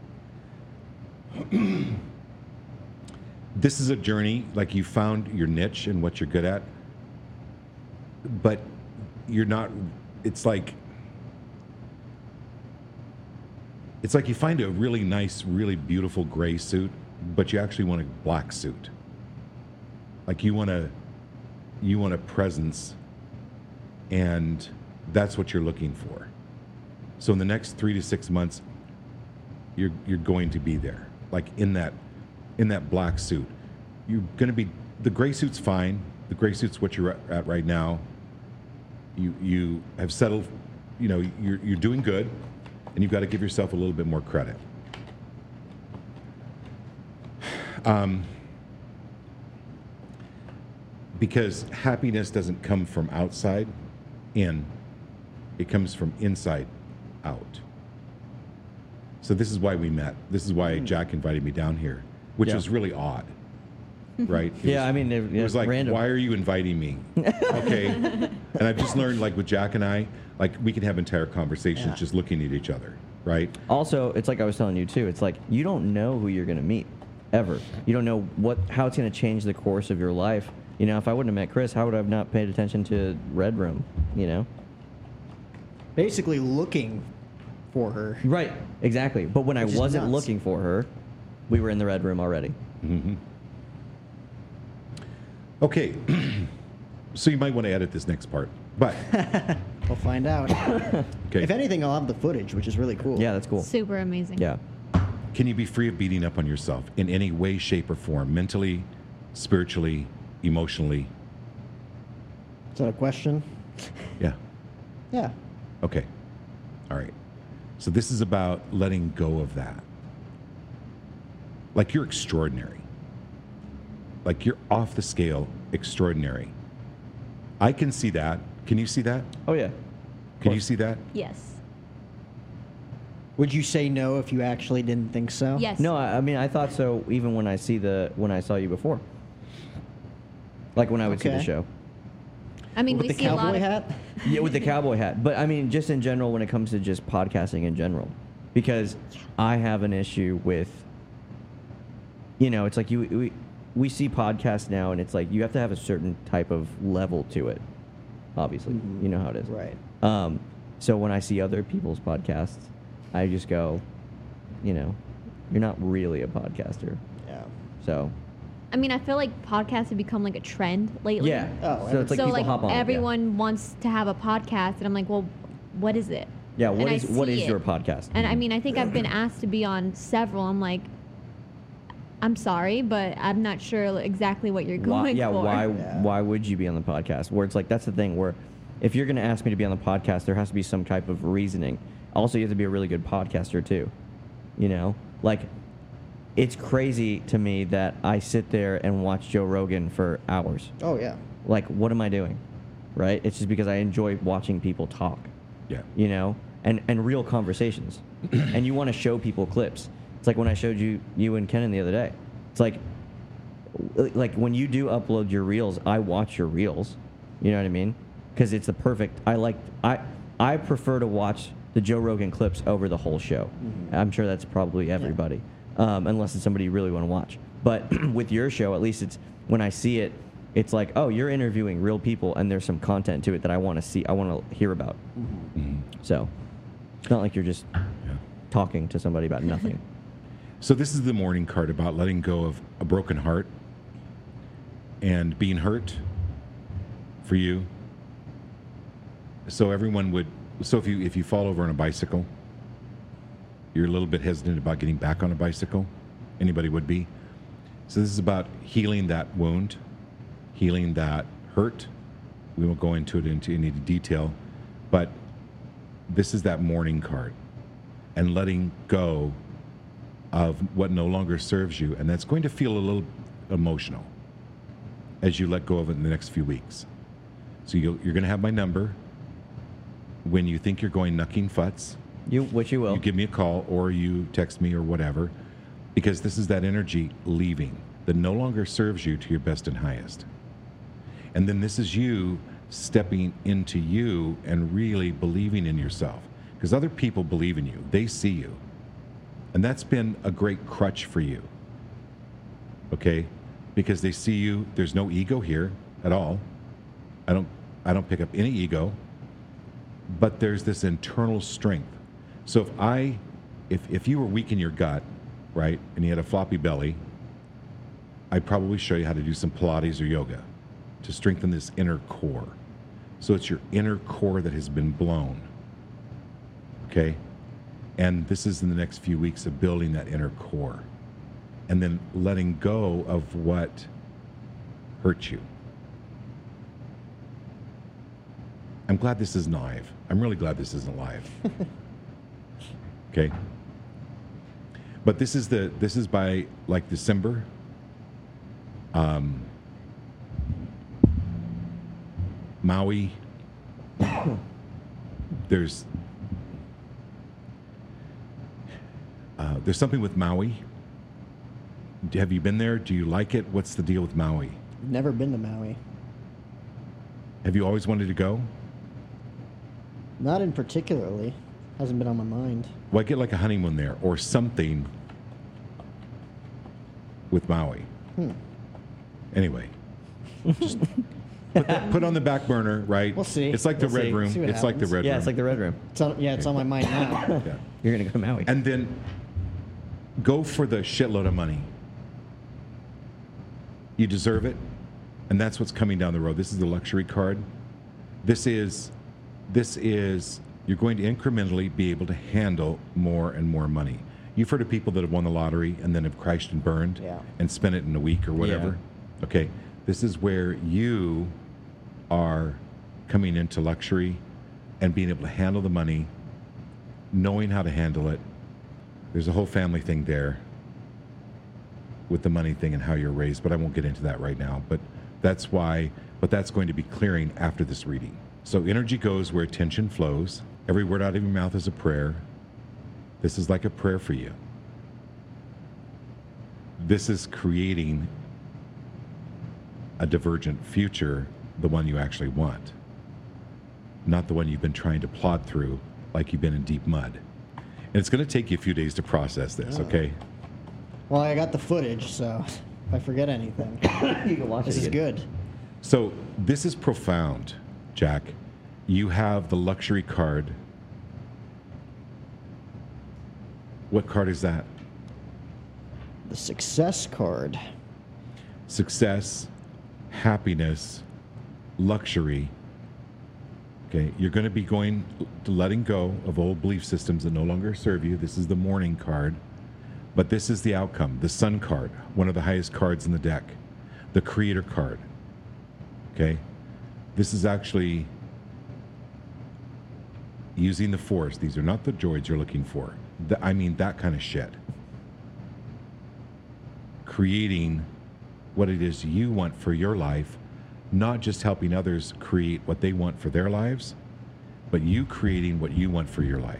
This is a journey, like you found your niche and what you're good at, but you're not, it's like, it's like you find a really nice, really beautiful gray suit, but you actually want a black suit. Like you want a, you want a presence, and that's what you're looking for. So in the next three to six months, you're you're going to be there, like in that in that black suit. You're going to be, the gray suit's fine. The gray suit's what you're at right now. You you have settled, you know, you're you're doing good, and you've got to give yourself a little bit more credit. Um, because happiness doesn't come from outside in, it comes from inside out. So this is why we met. This is why Jack invited me down here, which Yeah. was really odd, right? It Yeah, was- I mean, it, it was like, random. why are you inviting me? Okay. And I've just learned, like with Jack and I, like we can have entire conversations Yeah. just looking at each other, right? Also, it's like I was telling you too. It's like you don't know who you're gonna meet, ever. You don't know what how it's gonna change the course of your life. You know, if I wouldn't have met Chris, how would I have not paid attention to Red Room? You know. Basically looking for her. Right. Exactly. But when I Which is wasn't nuts. looking for her, we were in the Red Room already. Mm-hmm. Okay. So you might want to edit this next part, but We'll find out. okay. If anything, I'll have the footage, which is really cool. Yeah, that's cool. Super amazing. Yeah. Can you be free of beating up on yourself in any way, shape, or form, mentally, spiritually, emotionally? Is that a question? Yeah. Yeah. Okay. All right. So this is about letting go of that. Like you're extraordinary. Like you're off the scale extraordinary. I can see that. Can you see that? Oh yeah. Can you see that? Yes. Would you say no if you actually didn't think so? Yes. No, I, I mean I thought so even when I see the when I saw you before. Like when I would see the Okay. show. I mean, With we the see a lot cowboy of hat? Yeah, with the cowboy hat. But I mean, just in general, when it comes to just podcasting in general, because I have an issue with, you know, it's like you we, we see podcasts now, and it's like you have to have a certain type of level to it. Obviously, Mhm. you know how it is. Right. Um, so when I see other people's podcasts, I just go, you know, you're not really a podcaster. Yeah. So I mean, I feel like podcasts have become like a trend lately. yeah. Oh, so it's like so people like hop on. yeah. everyone wants to have a podcast, and I'm like, well, what is it? Yeah. What and I is what see is it. your podcast? And I mean, I think I've been asked to be on several. I'm like, I'm sorry, but I'm not sure exactly what you're Why, going yeah, for. why Yeah. why would you be on the podcast? Where it's like that's the thing where if you're going to ask me to be on the podcast, there has to be some type of reasoning. Also, you have to be a really good podcaster too. You know, like it's crazy to me that I sit there and watch Joe Rogan for hours. Oh, yeah. Like, what am I doing? Right? It's just because I enjoy watching people talk. Yeah. You know, and and real conversations, and you want to show people clips. It's like when I showed you you and Kenan the other day. It's like like when you do upload your reels, I watch your reels. You know what I mean? because it's the perfect. I like I I prefer to watch the Joe Rogan clips over the whole show. Mm-hmm. I'm sure that's probably everybody, yeah. um, unless it's somebody you really want to watch. But with your show, at least it's when I see it, it's like, oh, you're interviewing real people, and there's some content to it that I want to see, I want to hear about. Mm-hmm. So it's not like you're just yeah. talking to somebody about nothing. So this is the morning card about letting go of a broken heart and being hurt for you. So everyone would, so if you if you fall over on a bicycle, you're a little bit hesitant about getting back on a bicycle. Anybody would be. So this is about healing that wound, healing that hurt. We won't go into it into any detail, but this is that mourning card and letting go of what no longer serves you. And that's going to feel a little emotional as you let go of it in the next few weeks. So you'll, you're going to have my number. When you think you're going knucking futs, you, which you will, you give me a call or you text me or whatever, because this is that energy leaving that no longer serves you to your best and highest. And then this is you stepping into you and really believing in yourself, because other people believe in you. They see you. And that's been a great crutch for you. Okay? Because they see you. There's no ego here at all. I don't I don't pick up any ego. But there's this internal strength. So if I if if you were weak in your gut, right, and you had a floppy belly, I'd probably show you how to do some Pilates or yoga to strengthen this inner core. So it's your inner core that has been blown. Okay? And this is in the next few weeks of building that inner core. And then letting go of what hurt you. I'm glad this isn't live. I'm really glad this isn't live. Okay? But this is the this is by like December. Um, Maui. There's uh, there's something with Maui. Have you been there? Do you like it? What's the deal with Maui? Never been to Maui. Have you always wanted to go? Not in particularly. Hasn't been on my mind. Well, I get like a honeymoon there or something with Maui. Hmm. Anyway, just put, that, put on the back burner, right? We'll see. It's like the We'll red see. room. See what It's like the happens. red yeah, room. it's like the red room. It's on, yeah, it's on my mind now. Yeah. You're gonna go to Maui. And then go for the shitload of money. You deserve it, and that's what's coming down the road. This is the luxury card. This is, this is. You're going to incrementally be able to handle more and more money. You've heard of people that have won the lottery and then have crashed and burned Yeah. and spent it in a week or whatever. Yeah. Okay, this is where you are coming into luxury and being able to handle the money, knowing how to handle it. There's a whole family thing there with the money thing and how you're raised, but I won't get into that right now. But that's why, but that's going to be clearing after this reading. So energy goes where attention flows. Every word out of your mouth is a prayer. This is like a prayer for you. This is creating a divergent future, the one you actually want, not the one you've been trying to plod through like you've been in deep mud. And it's going to take you a few days to process this, Oh. okay? Well, I got the footage, so if I forget anything, You can watch this it is again. good. So this is profound, Jack. You have the luxury card. What card is that? The success card. Success, happiness, luxury. Okay, you're going to be going to letting go of old belief systems that no longer serve you. This is the mourning card. But this is the outcome. The Sun card, one of the highest cards in the deck. The Creator card. Okay? This is actually using the Force. These are not the droids you're looking for. The, I mean, that kind of shit. Creating what it is you want for your life, not just helping others create what they want for their lives, but you creating what you want for your life.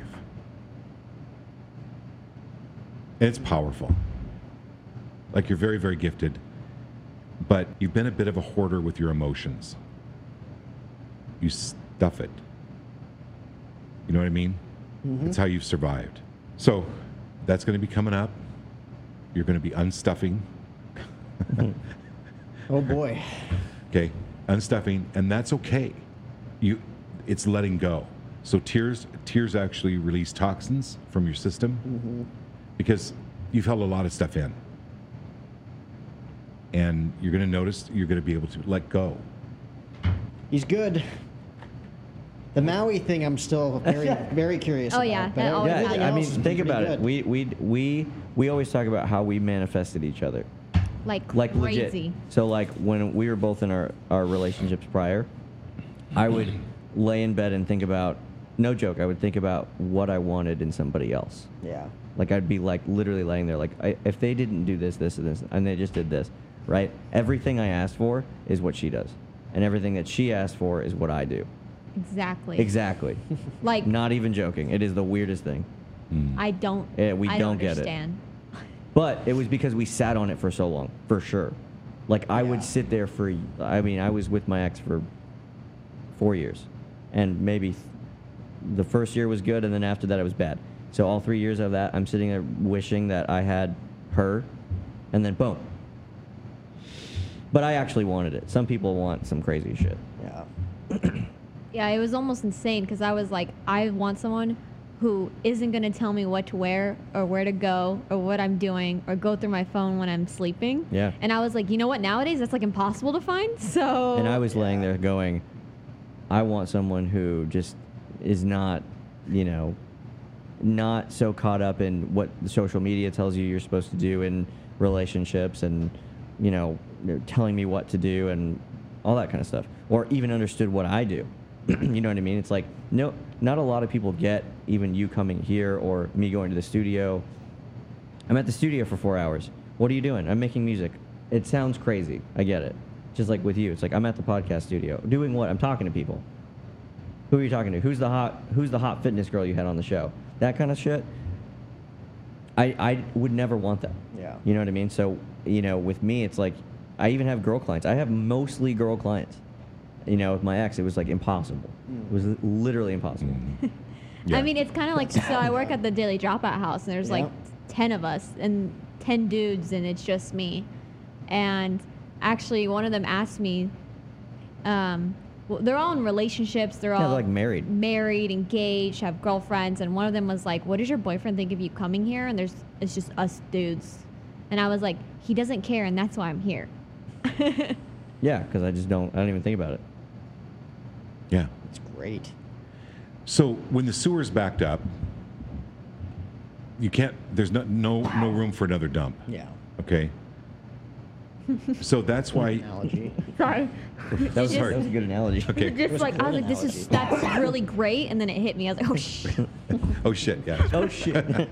And it's powerful. Like you're very, very gifted, but you've been a bit of a hoarder with your emotions. you stuff it. You know what I mean? Mm-hmm. It's how you've survived. So that's going to be coming up. You're going to be unstuffing. Oh boy. Okay, unstuffing, and that's okay. You, it's letting go. So tears, tears actually release toxins from your system Mm-hmm. because you've held a lot of stuff in, and you're going to notice you're going to be able to let go. He's good. The Maui thing, I'm still very, very curious Oh, about. yeah, but that always Yeah, everything I mean, else is think pretty about it. good. We we we we always talk about how we manifested each other, Like, like crazy. legit. So like when we were both in our our relationships prior, I would lay in bed and think about, no joke, I would think about what I wanted in somebody else. Yeah. Like I'd be like literally laying there, like I, if they didn't do this, this, and this, and they just did this, right? Everything I asked for is what she does, and everything that she asked for is what I do. Exactly. Exactly. Like, Not even joking. It is the weirdest thing. I don't. Yeah, we I don't get it. understand. But it was because we sat on it for so long, for sure. Like I Yeah. would sit there for, I mean, I was with my ex for four years, and maybe th- the first year was good, and then after that it was bad. So all three years of that, I'm sitting there wishing that I had her, and then boom. But I actually wanted it. Some people want some crazy shit. Yeah. Yeah, it was almost insane because I was like, I want someone who isn't going to tell me what to wear or where to go or what I'm doing or go through my phone when I'm sleeping. Yeah. And I was like, you know what? Nowadays, that's like impossible to find. So. And I was laying Yeah. there going, I want someone who just is not, you know, not so caught up in what the social media tells you you're supposed to do in relationships and, you know, telling me what to do and all that kind of stuff, or even understood what I do. You know what I mean? It's like, no, not a lot of people get even you coming here or me going to the studio. I'm at the studio for four hours. What are you doing? I'm making music. It sounds crazy. I get it. Just like with you, it's like I'm at the podcast studio doing what? I'm talking to people. Who are you talking to? Who's the hot? Who's the hot fitness girl you had on the show? That kind of shit. I I would never want that. Yeah. You know what I mean? So you know, with me, it's like I even have girl clients. I have mostly girl clients. You know, with my ex, it was like impossible. It was literally impossible. Yeah. I mean, it's kind of like, so I work at the Daily Dropout House, and there's like Yeah. ten of us and ten dudes, and it's just me. And actually, one of them asked me, um, well, they're all in relationships. They're Yeah, all they're, like, married. married, engaged, have girlfriends. And one of them was like, "What does your boyfriend think of you coming here?" And there's, it's just us dudes. And I was like, "He doesn't care, and that's why I'm here." Yeah, because I just don't. I don't even think about it. Yeah. It's great. So when the sewer's backed up, you can't. There's no no no room for another dump. Yeah. Okay. So that's why. Analogy. Sorry. That was, just- that was a good analogy. Okay. Just was like a I was good like, this is that's really great, and then it hit me. I was like, oh shit. Oh shit! Yeah. Oh shit.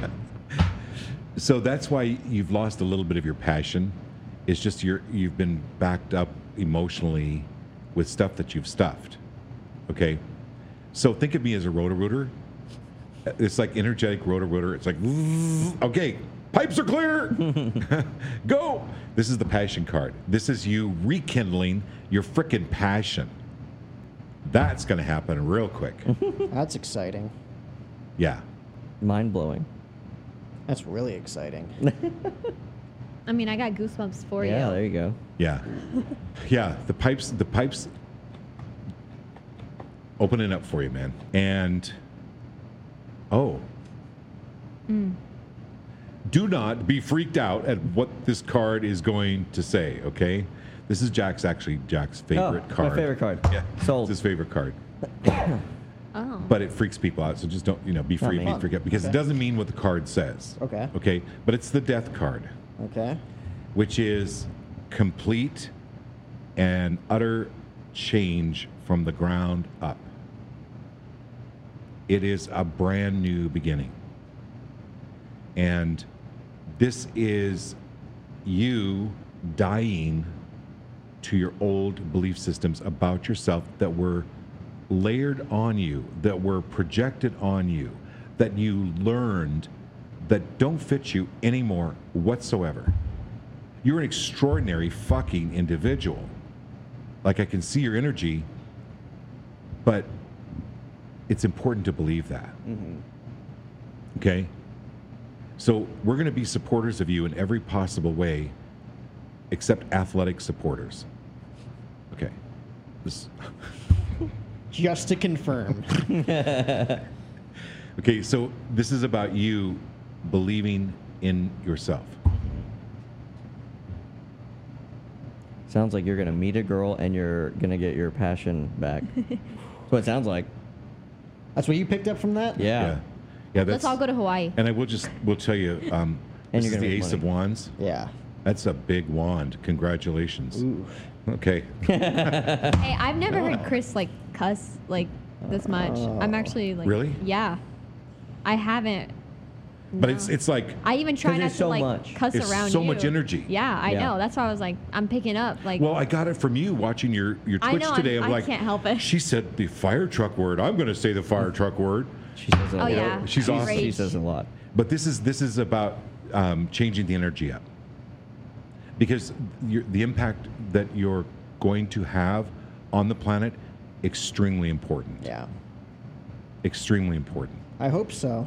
So that's why you've lost a little bit of your passion. It's just you're you've been backed up emotionally with stuff that you've stuffed. Okay. So think of me as a rotor-rooter. It's like energetic rotor-rooter. It's like, okay, pipes are clear. Go. This is the passion card. This is you rekindling your frickin' passion. That's going to happen real quick. That's exciting. Yeah. Mind blowing. That's really exciting. I mean, I got goosebumps for Yeah, you. there you go. Yeah. Yeah. The pipes, the pipes opening up for you, man. And, oh. Do not be freaked out at what this card is going to say, okay? This is Jack's, actually, Jack's favorite Oh, my card. favorite card. Yeah. Sold. It's his favorite card. Oh. But it freaks people out, so just don't, you know, be Not free me. to be freaked out because it Okay. doesn't mean what the card says. Okay. Okay? But it's the death card, Okay. which is complete and utter change from the ground up. It is a brand new beginning. And this is you dying to your old belief systems about yourself that were layered on you, that were projected on you, that you learned that don't fit you anymore whatsoever. You're an extraordinary fucking individual. Like, I can see your energy But it's important to believe that. Mm-hmm. Okay? So we're going to be supporters of you in every possible way except athletic supporters. Okay. This... Just to confirm. Okay, so this is about you believing in yourself. Sounds like you're gonna meet a girl and you're gonna get your passion back. That's what it sounds like. That's what you picked up from that? Yeah. Yeah. Yeah, that's, Let's all go to Hawaii. And I will just will tell you, um, And this you're is the gonna make Ace of money. Wands. Yeah. That's a big wand. Congratulations. Ooh. Okay. Hey, I've never heard Chris like cuss like this much. I'm actually like, Really? Yeah, I haven't. But no. it's it's like I even try 'Cause not there's to so like much. cuss There's around so you. much energy. Yeah, I Yeah. know. That's why I was like, I'm picking up. Like, well, I got it from you watching your your I Twitch know, today. I'm- I'm I like, can't help it. She said the fire truck word. I'm going to say the fire truck word. She says it a Oh, lot. yeah. She's She's awesome. great. She says it a lot. But this is this is about um, changing the energy up, because you're, the impact that you're going to have on the planet, extremely important. Yeah. Extremely important. I hope so.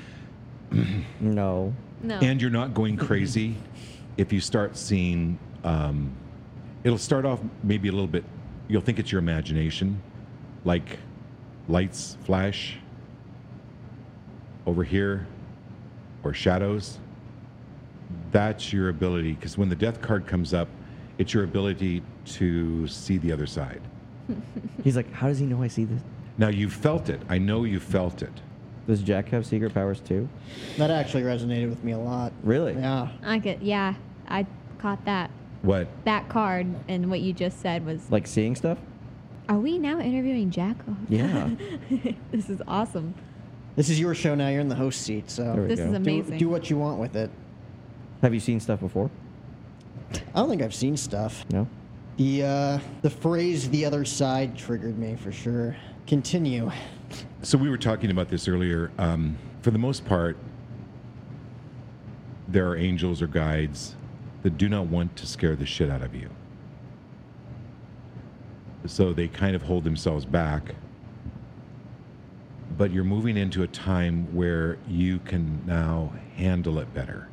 No. no. And you're not going crazy if you start seeing. Um, it'll start off maybe a little bit. You'll think it's your imagination, like lights flash over here, or shadows. That's your ability, because when the death card comes up, it's your ability to see the other side. He's like, how does he know I see this? Now you felt it. I know you felt it. Does Jack have secret powers too? That actually resonated with me a lot. Really? Yeah. I could. Yeah, I caught that. What? That card and what you just said was. Like seeing stuff? Are we now interviewing Jack? Oh, Yeah. This is awesome. This is your show now. You're in the host seat, There so we This go. is do, amazing. do what you want with it. Have you seen stuff before? I don't think I've seen stuff. No? The uh, the phrase "the other side" triggered me for sure. Continue. So we were talking about this earlier. Um, for the most part, there are angels or guides that do not want to scare the shit out of you. So they kind of hold themselves back. But you're moving into a time where you can now handle it better.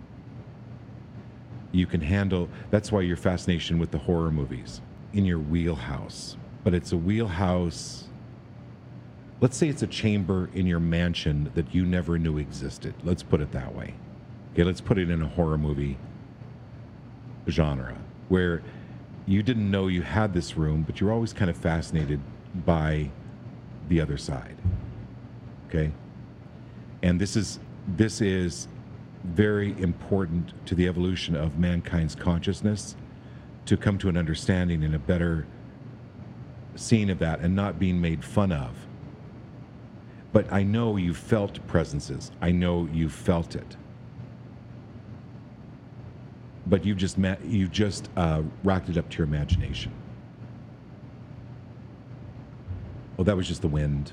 You can handle, that's why your fascination with the horror movies in your wheelhouse. But it's a wheelhouse. Let's say it's a chamber in your mansion that you never knew existed. Let's put it that way. Okay, let's put it in a horror movie genre where you didn't know you had this room, but you're always kind of fascinated by the other side. Okay? And this is this is very important to the evolution of mankind's consciousness, to come to an understanding and a better seeing of that and not being made fun of. But I know you felt presences. I know you felt it. But you've just ma- you've just uh, racked it up to your imagination. Oh, that was just the wind.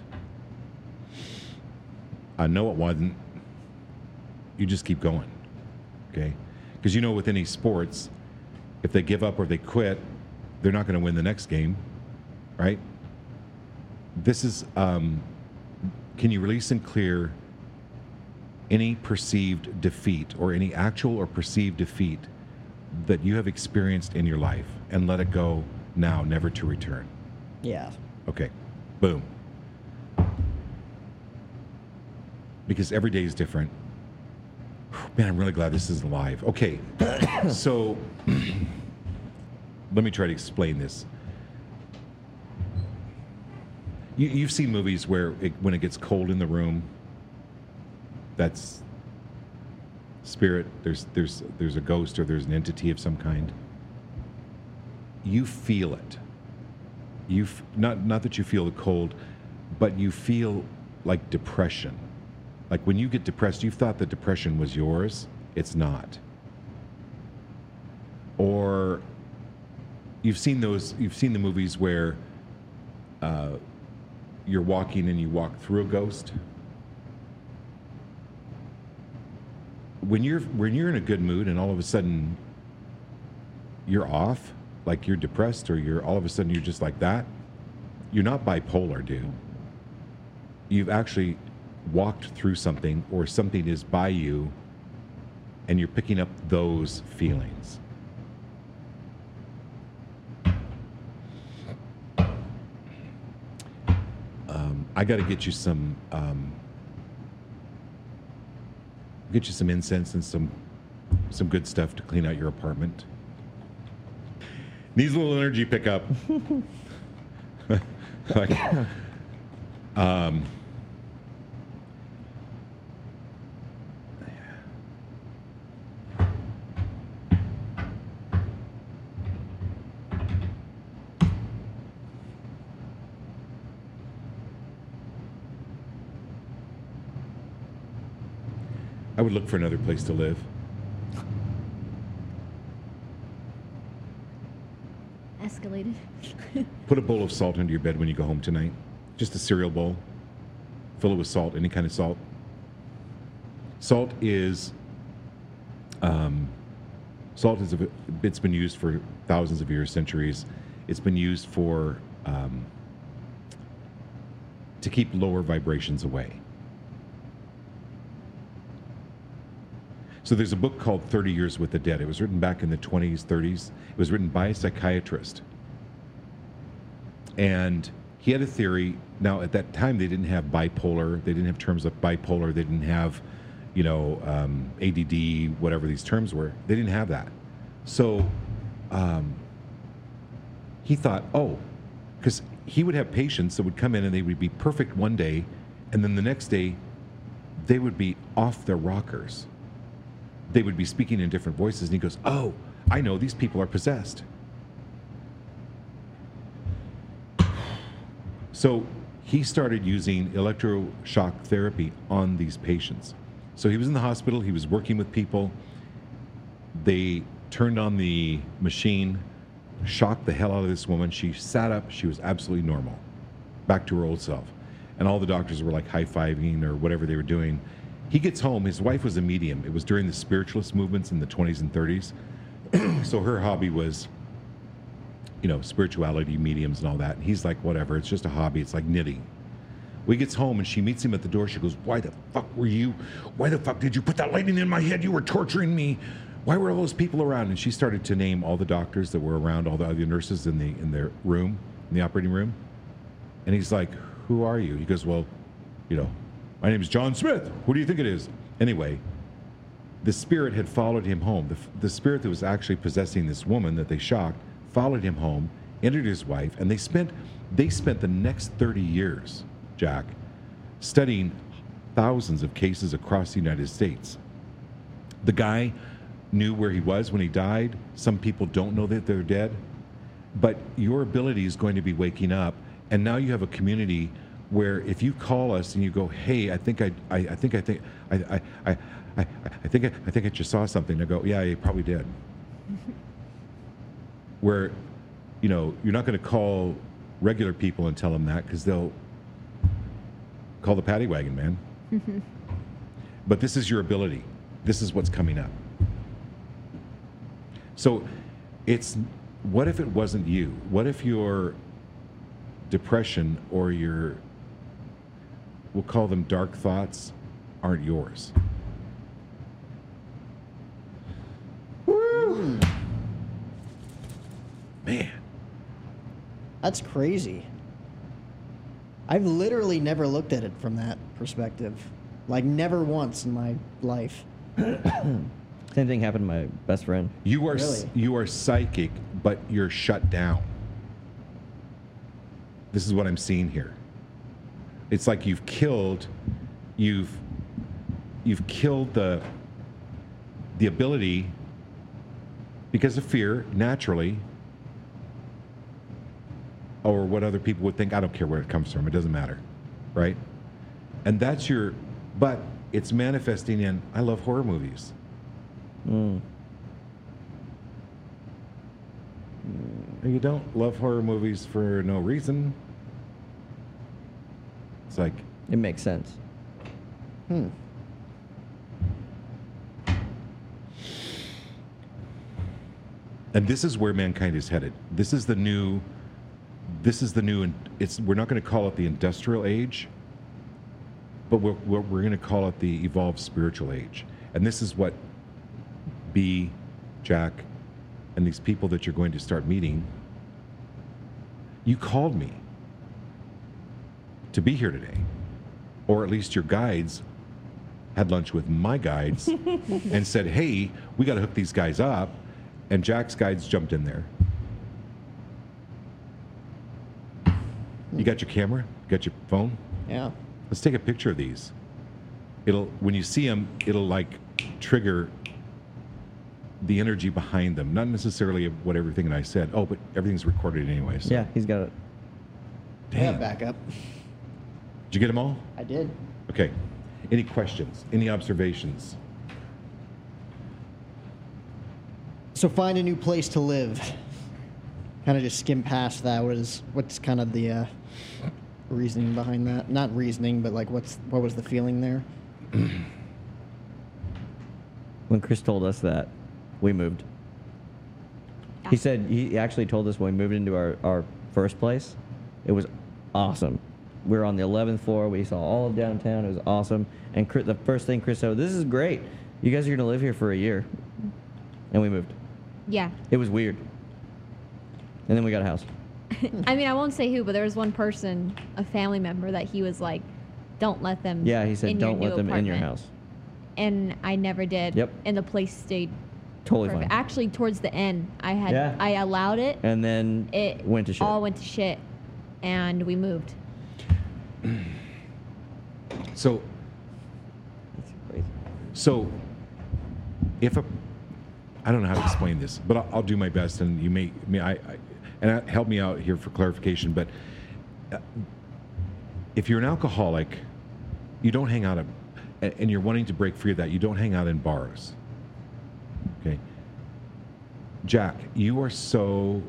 I know it wasn't. You just keep going, okay? Because you know, with any sports, if they give up or they quit, they're not going to win the next game, right? This is. Um, can you release and clear any perceived defeat or any actual or perceived defeat that you have experienced in your life and let it go now, never to return? Yeah. Okay. Boom. Because every day is different. Man, I'm really glad this is live. Okay. So let me try to explain this. You, you've seen movies where it, when it gets cold in the room, that's spirit. There's there's there's a ghost or there's an entity of some kind. You feel it. You f- not not that you feel the cold, but you feel like depression. Like when you get depressed, you thought that depression was yours. It's not. Or you've seen those. You've seen the movies where uh, you're walking and you walk through a ghost. When you're when you're in a good mood and all of a sudden you're off, like you're depressed or you're all of a sudden you're just like that, you're not bipolar, dude. You've actually walked through something, or something is by you, and you're picking up those feelings. Um, I got to get you some, um, get you some incense and some, some good stuff to clean out your apartment. Needs a little energy pickup. like, um, I would look for another place to live. Escalated. Put a bowl of salt under your bed when you go home tonight. Just a cereal bowl. Fill it with salt, any kind of salt. Salt is, um, salt is, a, it's been used for thousands of years, centuries. It's been used for, um, to keep lower vibrations away. So there's a book called thirty years with the Dead. It was written back in the twenties, thirties. It was written by a psychiatrist. And he had a theory. Now, at that time, they didn't have bipolar. They didn't have terms like bipolar. They didn't have, you know, um, A D D, whatever these terms were. They didn't have that. So um, he thought, oh, because he would have patients that would come in and they would be perfect one day, and then the next day, they would be off their rockers. They would be speaking in different voices, and he goes, oh, I know, these people are possessed. So he started using electroshock therapy on these patients. So he was in the hospital, he was working with people. They turned on the machine, shocked the hell out of this woman. She sat up, she was absolutely normal, back to her old self. And all the doctors were like high-fiving or whatever they were doing. He gets home, his wife was a medium. It was during the spiritualist movements in the twenties and thirties. So her hobby was, you know, spirituality, mediums and all that. And he's like, whatever, it's just a hobby. It's like knitting. Well, he gets home and she meets him at the door. She goes, why the fuck were you, why the fuck did you put that lightning in my head? You were torturing me. Why were all those people around? And she started to name all the doctors that were around, all the other nurses in the in their room, in the operating room. And he's like, who are you? He goes, well, you know, my name is John Smith. Who do you think it is? Anyway, the spirit had followed him home. The, the spirit that was actually possessing this woman that they shocked followed him home, entered his wife, and they spent they spent the next thirty years, Jack, studying thousands of cases across the United States. The guy knew where he was when he died. Some people don't know that they're dead, but your ability is going to be waking up, and now you have a community where if you call us and you go, hey, I think I, I, I think I think I, I, I, I, I think I, I think I just saw something. I go, yeah, you probably did. Where, you know, you're not going to call regular people and tell them that because they'll call the paddy wagon, man. But this is your ability. This is what's coming up. So it's, what if it wasn't you? What if your depression or your, we'll call them dark thoughts, aren't yours? Woo! Man. That's crazy. I've literally never looked at it from that perspective. Like, never once in my life. Same thing happened to my best friend. You are Really? you are psychic, but you're shut down. This is what I'm seeing here. It's like you've killed, you've you've killed the the ability because of fear, naturally, or what other people would think. I don't care where it comes from. It doesn't matter, right? And that's your, but it's manifesting in, I love horror movies. Mm. You don't love horror movies for no reason. It's like, It makes sense. Hmm. and this is where mankind is headed. This is the new, this is the new it's we're not going to call it the industrial age, but we're we're, we're going to call it the evolved spiritual age. And this is what B, Jack, and these people that you're going to start meeting. You called me to be here today, or at least your guides had lunch with my guides and said, hey, we got to hook these guys up. And Jack's guides jumped in there. You got your camera? You got your phone? Yeah. Let's take a picture of these. It'll, when you see them, it'll like trigger the energy behind them. Not necessarily of what everything that I said. Oh, but everything's recorded anyway. So. Yeah, he's got it. Yeah, Damn. backup. Did you get them all? I did. Okay. Any questions? Any observations? So find a new place to live. Kind of just skim past that. What is what's kind of the uh, reasoning behind that? Not reasoning, but like what's what was the feeling there? When Chris told us that, we moved. He said he actually told us when we moved into our, our first place, it was awesome. We were on the eleventh floor. We saw all of downtown. It was awesome. And Chris, the first thing Chris said, this is great. You guys are going to live here for a year. And we moved. Yeah. It was weird. And then we got a house. I mean, I won't say who, but there was one person, a family member, that he was like, don't let them Yeah, he said, in your don't new let them in your apartment." house. And I never did. Yep. And the place stayed Totally perfect. fine. Actually, towards the end, I had Yeah. I allowed it. And then It went to shit. all went to shit, and we moved. So, That's crazy. so if a, I don't know how to explain this, but I'll, I'll do my best, and you may, may I, I, and I, help me out here for clarification. But uh, if you're an alcoholic, you don't hang out at, and- and you're wanting to break free of that, you don't hang out in bars. Okay. Jack, you are so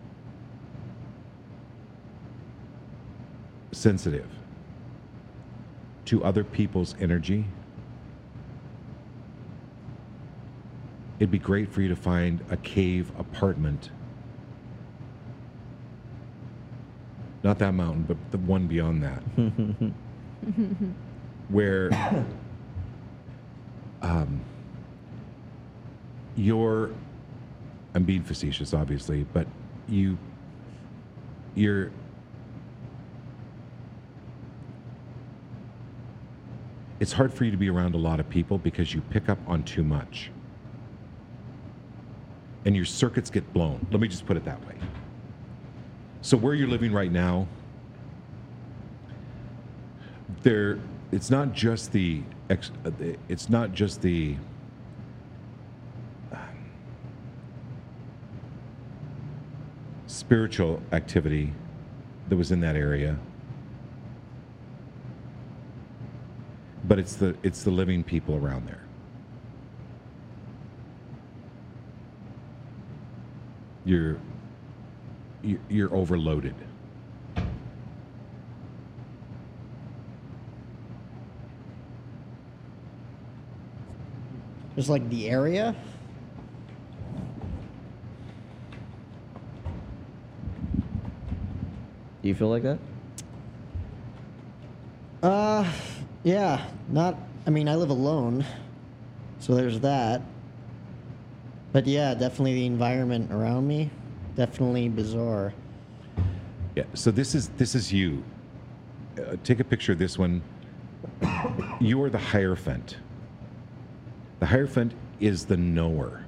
sensitive to other people's energy. It'd be great for you to find a cave apartment. Not that mountain, but the one beyond that. Where um, you're, I'm being facetious, obviously, but you, you're, it's hard for you to be around a lot of people because you pick up on too much. And your circuits get blown. Let me just put it that way. So where you're living right now, there, it's not just the, ex, it's not just the, spiritual activity that was in that area, but it's the it's the living people around there. You're you're, you're overloaded. Just like the area. Do you feel like that? Uh, yeah, not, I mean, I live alone, so there's that. But yeah, definitely the environment around me, definitely bizarre. Yeah. So this is this is you. Uh, take a picture of this one. You are the Hierophant. The Hierophant is the knower.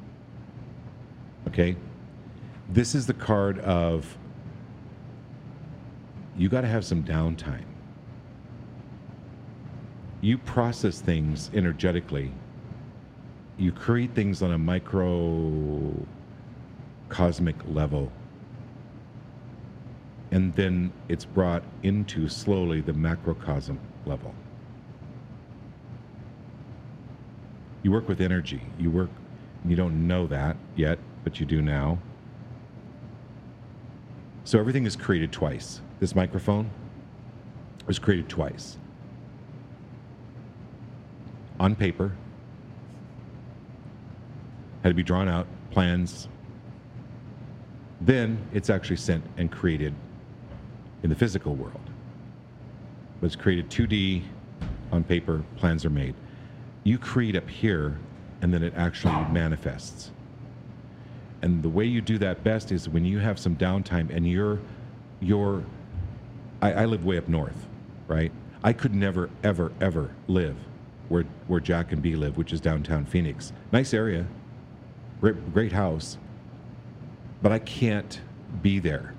Okay? This is the card of you got to have some downtime. You process things energetically. You create things on a micro cosmic level. And then it's brought into slowly the macrocosm level. You work with energy. You work, you don't know that yet, but you do now. So everything is created twice. This microphone was created twice. On paper. Had to be drawn out, plans. Then it's actually sent and created in the physical world. But it's created two D on paper, plans are made. You create up here, and then it actually manifests. And the way you do that best is when you have some downtime and you're, you're I, I live way up north, right? I could never, ever, ever live where where Jack and B live, which is downtown Phoenix. Nice area, great, great house, but I can't be there.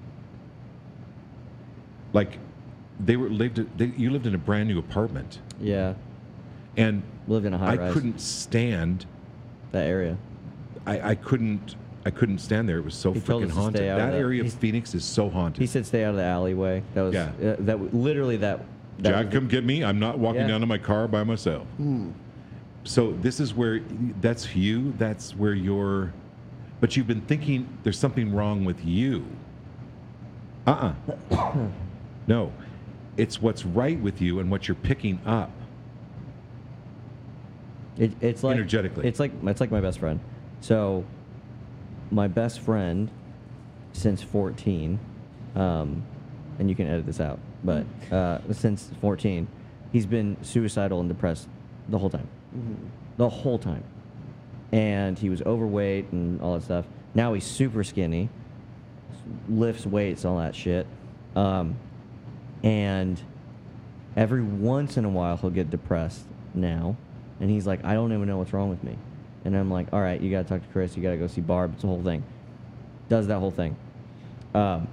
Like, they were lived. They, you lived in a brand new apartment, Yeah. and Lived in a high I rise. couldn't stand. That area. I, I couldn't. I couldn't stand there. It was so He told freaking us to haunted. stay out of That that. area of He's- Phoenix is so haunted. He said stay out of the alleyway. That was Yeah. uh, that w- literally that. that Jack, was come get me. I'm not walking Yeah. down to my car by myself. So this is where that's you. That's where you're. But you've been thinking there's something wrong with you. Uh uh No, it's what's right with you and what you're picking up. It, it's like Energetically. It's like it's like my best friend. So, my best friend, since fourteen, um, and you can edit this out, but uh, since fourteen, he's been suicidal and depressed the whole time, the whole time, and he was overweight and all that stuff. Now he's super skinny, lifts weights, all that shit, um, and every once in a while he'll get depressed now. And he's like, I don't even know what's wrong with me. And I'm like, all right, you got to talk to Chris. You got to go see Barb. It's a whole thing. Does that whole thing. Um,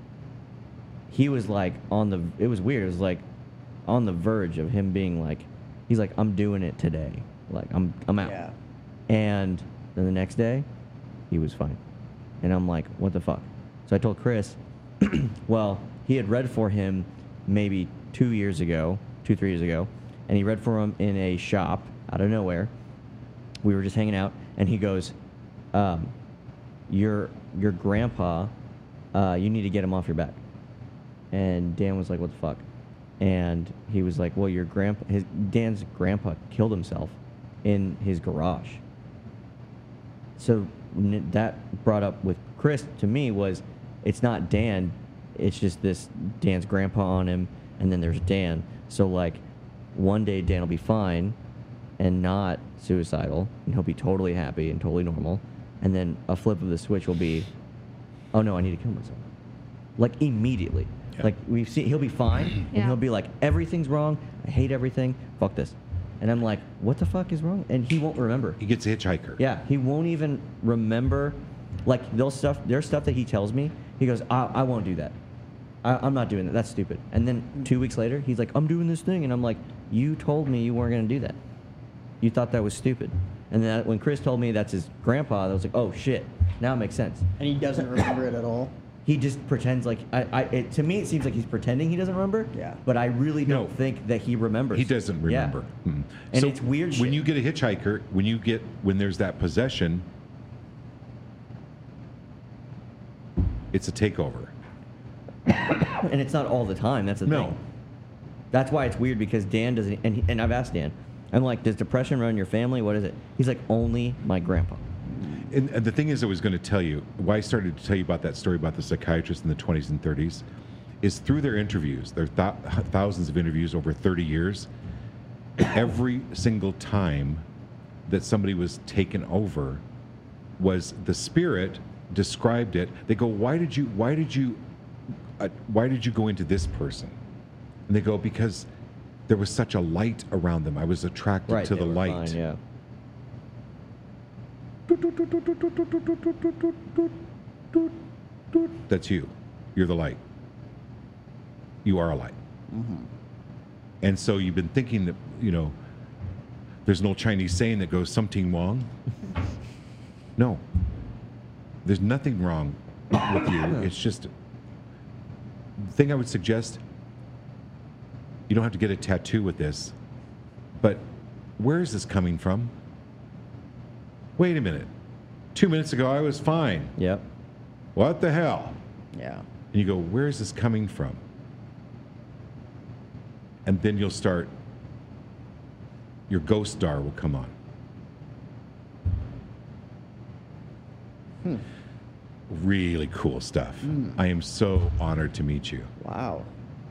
he was like on the, it was weird. It was like on the verge of him being like, he's like, I'm doing it today. Like, I'm, I'm out. Yeah. And then the next day, he was fine. And I'm like, what the fuck? So I told Chris, well, he had read for him maybe two years ago, two, three years ago. And he read for him in a shop out of nowhere. We were just hanging out, and he goes, um, your your grandpa, uh, you need to get him off your back. And Dan was like, what the fuck? And he was like, well, your grandpa, his Dan's grandpa killed himself in his garage. So n- that brought up with Chris to me was, it's not Dan, it's just this Dan's grandpa on him, and then there's Dan. So like, one day Dan will be fine and not suicidal, and he'll be totally happy and totally normal. And then a flip of the switch will be, oh no, I need to kill myself. Like immediately. Yeah. Like we've seen, he'll be fine, and Yeah. he'll be like, everything's wrong, I hate everything, fuck this. And I'm like, what the fuck is wrong? And he won't remember. He gets a hitchhiker. Yeah, he won't even remember. Like they'll stuff, there's stuff that he tells me. He goes, I, I won't do that. I, I'm not doing that. That's stupid. And then two weeks later, he's like, I'm doing this thing, and I'm like, you told me you weren't gonna do that. You thought that was stupid. And then when Chris told me that's his grandpa, I was like, oh shit, now it makes sense. And he doesn't remember it at all. He just pretends like I. I it, to me, it seems like he's pretending he doesn't remember. Yeah. But I really don't No. think that he remembers. He doesn't Yeah. remember. Mm. And So it's weird when shit. you get a hitchhiker, when you get when there's that possession, it's a takeover. And it's not all the time. That's the No. thing. That's why it's weird because Dan doesn't. And he, and I've asked Dan. I'm like, does depression run in your family? What is it? He's like, only my grandpa. And, and the thing is, I was going to tell you why I started to tell you about that story about the psychiatrist in the twenties and thirties, is through their interviews. There are th- thousands of interviews over thirty years. Every single time that somebody was taken over, was the spirit described it. They go, why did you? Why did you? Uh, why did you go into this person? And they go, because there was such a light around them. I was attracted Right. to they the were light. fine, yeah. That's you. You're the light. You are a light. Mm-hmm. And so you've been thinking that, you know, there's an old Chinese saying that goes, something wrong. No. There's nothing wrong with you. It's just, the thing I would suggest, you don't have to get a tattoo with this, but where is this coming from? Wait a minute. Two minutes ago, I was fine. Yep. What the hell? Yeah. And you go, where is this coming from? And then you'll start, your ghost star will come on. really cool stuff. I am so honored to meet you. Wow.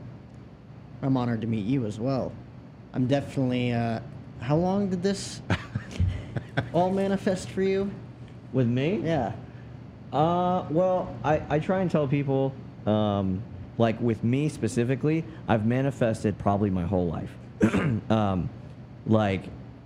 I'm honored to meet you as well. I'm definitely. Uh, how long did this all manifest for you? With me? Yeah. Uh, well, I, I try and tell people, um, like with me specifically, I've manifested probably my whole life. um, like,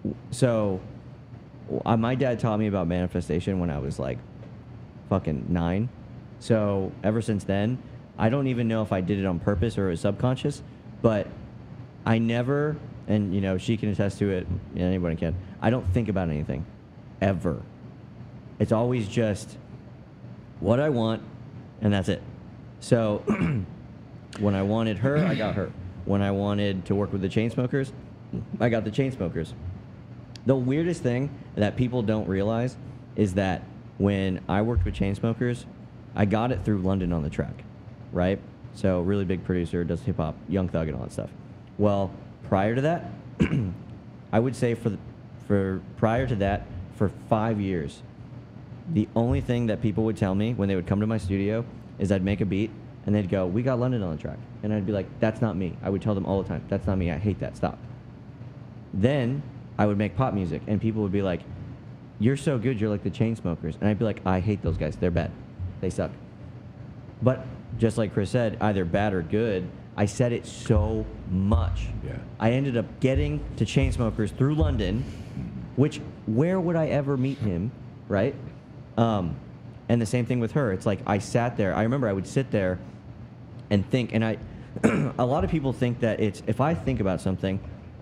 so uh, my dad taught me about manifestation when I was like fucking nine. So ever since then, I don't even know if I did it on purpose or it was subconscious, but I never, and you know, she can attest to it, and anybody can, I don't think about anything, ever. It's always just what I want, and that's it. So when I wanted her, I got her. When I wanted to work with the Chainsmokers, I got the Chainsmokers. The weirdest thing that people don't realize is that when I worked with Chainsmokers, I got it through London on the Track, right? So really big producer, does hip-hop, Young Thug and all that stuff. Well, prior to that, I would say for the, for prior to that, for five years, the only thing that people would tell me when they would come to my studio is I'd make a beat and they'd go, "We got London on the track." And I'd be like, "That's not me." I would tell them all the time, "That's not me. I hate that. Stop." Then I would make pop music and people would be like, "You're so good. You're like the Chainsmokers." And I'd be like, "I hate those guys. They're bad. They suck." But just like Chris said, either bad or good, I said it so much. Yeah. I ended up getting to Chainsmokers through London, which where would I ever meet him, right? Um, and the same thing with her. It's like I sat there. I remember I would sit there and think, and I, a lot of people think that it's, if I think about something,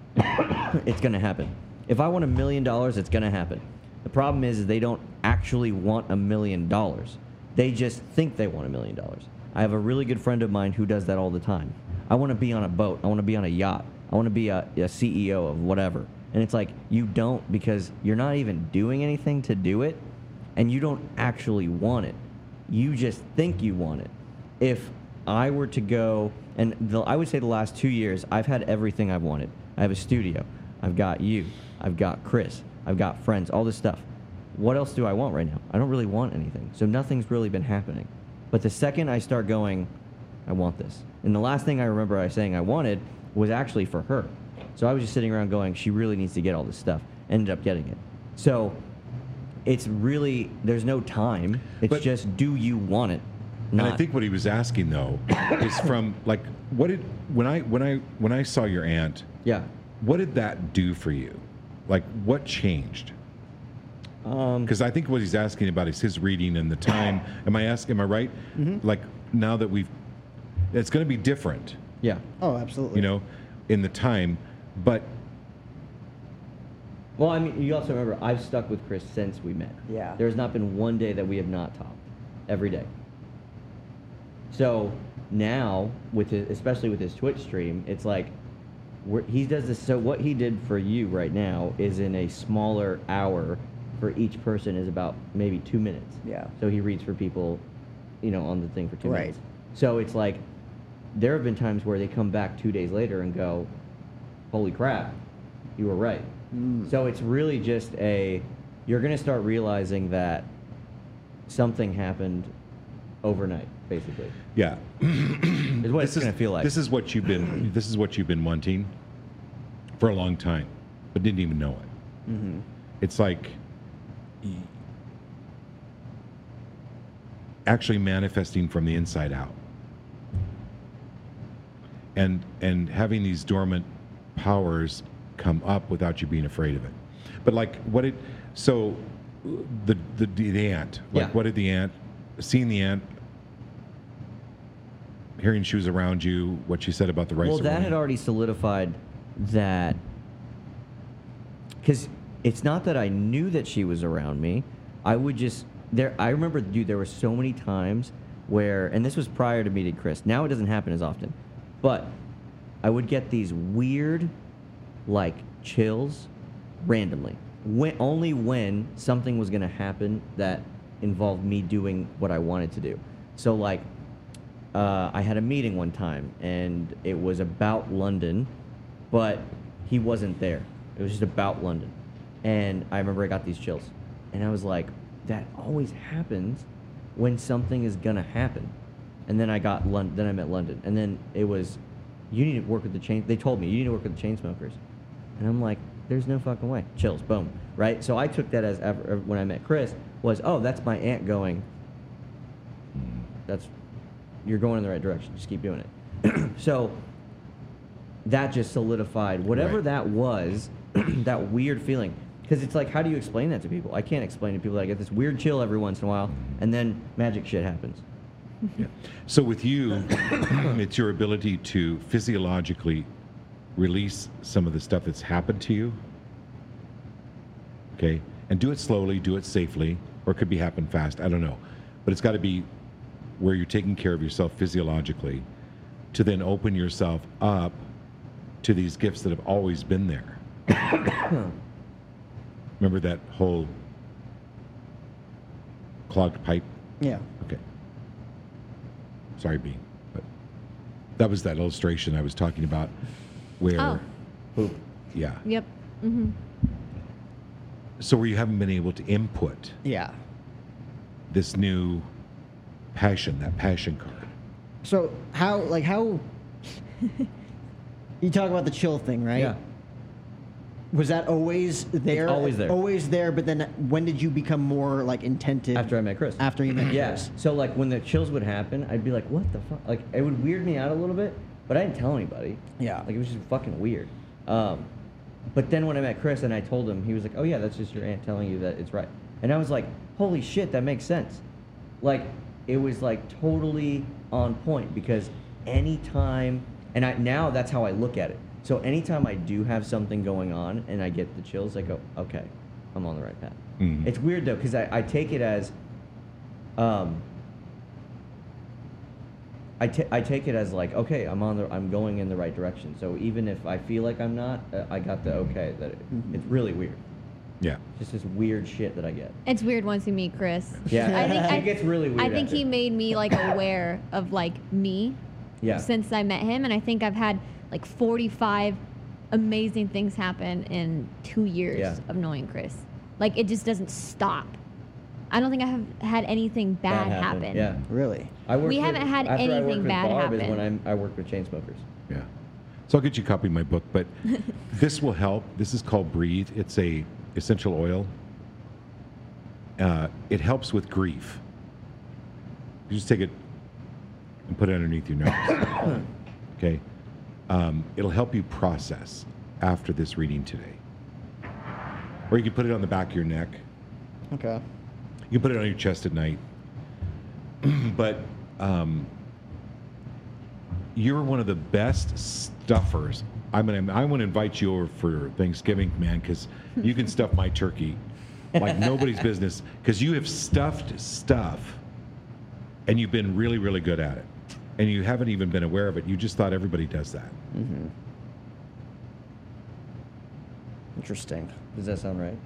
it's going to happen. If I want a million dollars, it's going to happen. The problem is, is they don't actually want a million dollars. They just think they want a million dollars. I have a really good friend of mine who does that all the time. I want to be on a boat. I want to be on a yacht. I want to be a, a C E O of whatever. And it's like, you don't, because you're not even doing anything to do it, and you don't actually want it. You just think you want it. If I were to go, and the, I would say the last two years, I've had everything I've wanted. I have a studio. I've got you. I've got Chris. I've got friends, all this stuff. What else do I want right now? I don't really want anything. So nothing's really been happening. But the second I start going, I want this. And the last thing I remember I saying I wanted was actually for her. So I was just sitting around going, she really needs to get all this stuff. Ended up getting it. So it's really, there's no time. It's But- just, do you want it? Not. And I think what he was asking though is from like, what did when I when I when I saw your aunt, Yeah. what did that do for you? Like, what changed? Um, Because I think what he's asking about is his reading and the time. Am I asking? Am I right? Mm-hmm. Like now that we've, it's going to be different, yeah. Oh, absolutely. you know, in the time. But Well, I mean, you also remember, I've stuck with Chris since we met. Yeah. There's not been one day that we have not talked. Every day. So now, with his, especially with his Twitch stream, it's like, we're, he does this. So what he did for you right now is in a smaller hour for each person is about maybe two minutes. Yeah. So he reads for people, you know, on the thing for two Right. minutes. So it's like, there have been times where they come back two days later and go, "Holy crap, you were right." Mm. So it's really just a, you're going to start realizing that something happened overnight, basically. yeah, Is what this it's is going to feel like. This is what you've been. This is what you've been wanting for a long time, but didn't even know it. Mm-hmm. It's like y- actually manifesting from the inside out, and and having these dormant powers come up without you being afraid of it. But like, what did so the the the ant? Like, Yeah. what did the ant? Seeing the ant, hearing she was around you, what she said about the rice. well, of that rain. had already solidified that, because it's not that I knew that she was around me. I would just, there, I remember, dude, there were so many times where, and this was prior to meeting Chris. Now it doesn't happen as often. But I would get these weird, like, chills randomly. When, only when something was going to happen that involved me doing what I wanted to do. So, like, uh, I had a meeting one time, and it was about London, but he wasn't there. It was just about London. And I remember I got these chills. And I was like, that always happens when something is gonna happen. And then I got London. Then I met London, and then it was, you need to work with the chain. They told me you need to work with the chain smokers, and I'm like, there's no fucking way. Chills, boom, right? So I took that as ever, when I met Chris was, oh, that's my aunt going. That's, you're going in the right direction. Just keep doing it. So that just solidified whatever Right. that was, that weird feeling. Because it's like, how do you explain that to people? I can't explain to people that I get this weird chill every once in a while, and then magic shit happens. Yeah. So with you, it's your ability to physiologically release some of the stuff that's happened to you. Okay, and do it slowly, do it safely, or it could be happen fast. I don't know, but it's got to be where you're taking care of yourself physiologically, to then open yourself up to these gifts that have always been there. Remember that whole clogged pipe? Yeah. Okay. Sorry, Bean, but that was that illustration I was talking about where, Oh. Poop. yeah. Yep. Mm-hmm. So where you haven't been able to input Yeah. this new passion, that passion card. So how, like how, you talk about the chill thing, right? Yeah. Was that always there? always there. Always there, but then when did you become more like intented? After I met Chris. After you met Yeah. Chris. So like when the chills would happen, I'd be like, what the fuck? Like it would weird me out a little bit, but I didn't tell anybody. Yeah. Like it was just fucking weird. Um, but then when I met Chris and I told him, he was like, oh yeah, that's just your aunt telling you that it's right. And I was like, holy shit, that makes sense. Like it was like totally on point because anytime, and I now that's how I look at it. So anytime I do have something going on and I get the chills, I go, okay, I'm on the right path. Mhm. It's weird though, because I, I take it as, um, I, ta- I take it as like, okay, I'm on the, I'm going in the right direction. So even if I feel like I'm not, uh, I got the okay. That it, it's really weird. Yeah. Just this weird shit that I get. It's weird once you meet Chris. Yeah, I think it I, gets really weird. I think after. he made me like aware of like me Yeah. since I met him, and I think I've had like forty-five amazing things happen in two years Yeah. of knowing Chris. Like it just doesn't stop. I don't think I have had anything bad, That happened, happen. Yeah. Really? I worked We with- haven't had after I worked anything with bad Barb is happen. when I'm, I worked with Chainsmokers. Yeah. So I'll get you a copy of my book, but this will help. This is called Breathe. It's a essential oil. Uh, it helps with grief. You just take it and put it underneath your nose. Okay. Um, it'll help you process after this reading today. Or you can put it on the back of your neck. Okay. You can put it on your chest at night. But um, you're one of the best stuffers. I'm gonna, I want to invite you over for Thanksgiving, man, because you can stuff my turkey like nobody's business. Because you have stuffed stuff, and you've been really, really good at it, and you haven't even been aware of it. You just thought everybody does that. Mm-hmm. Interesting. Does that sound right?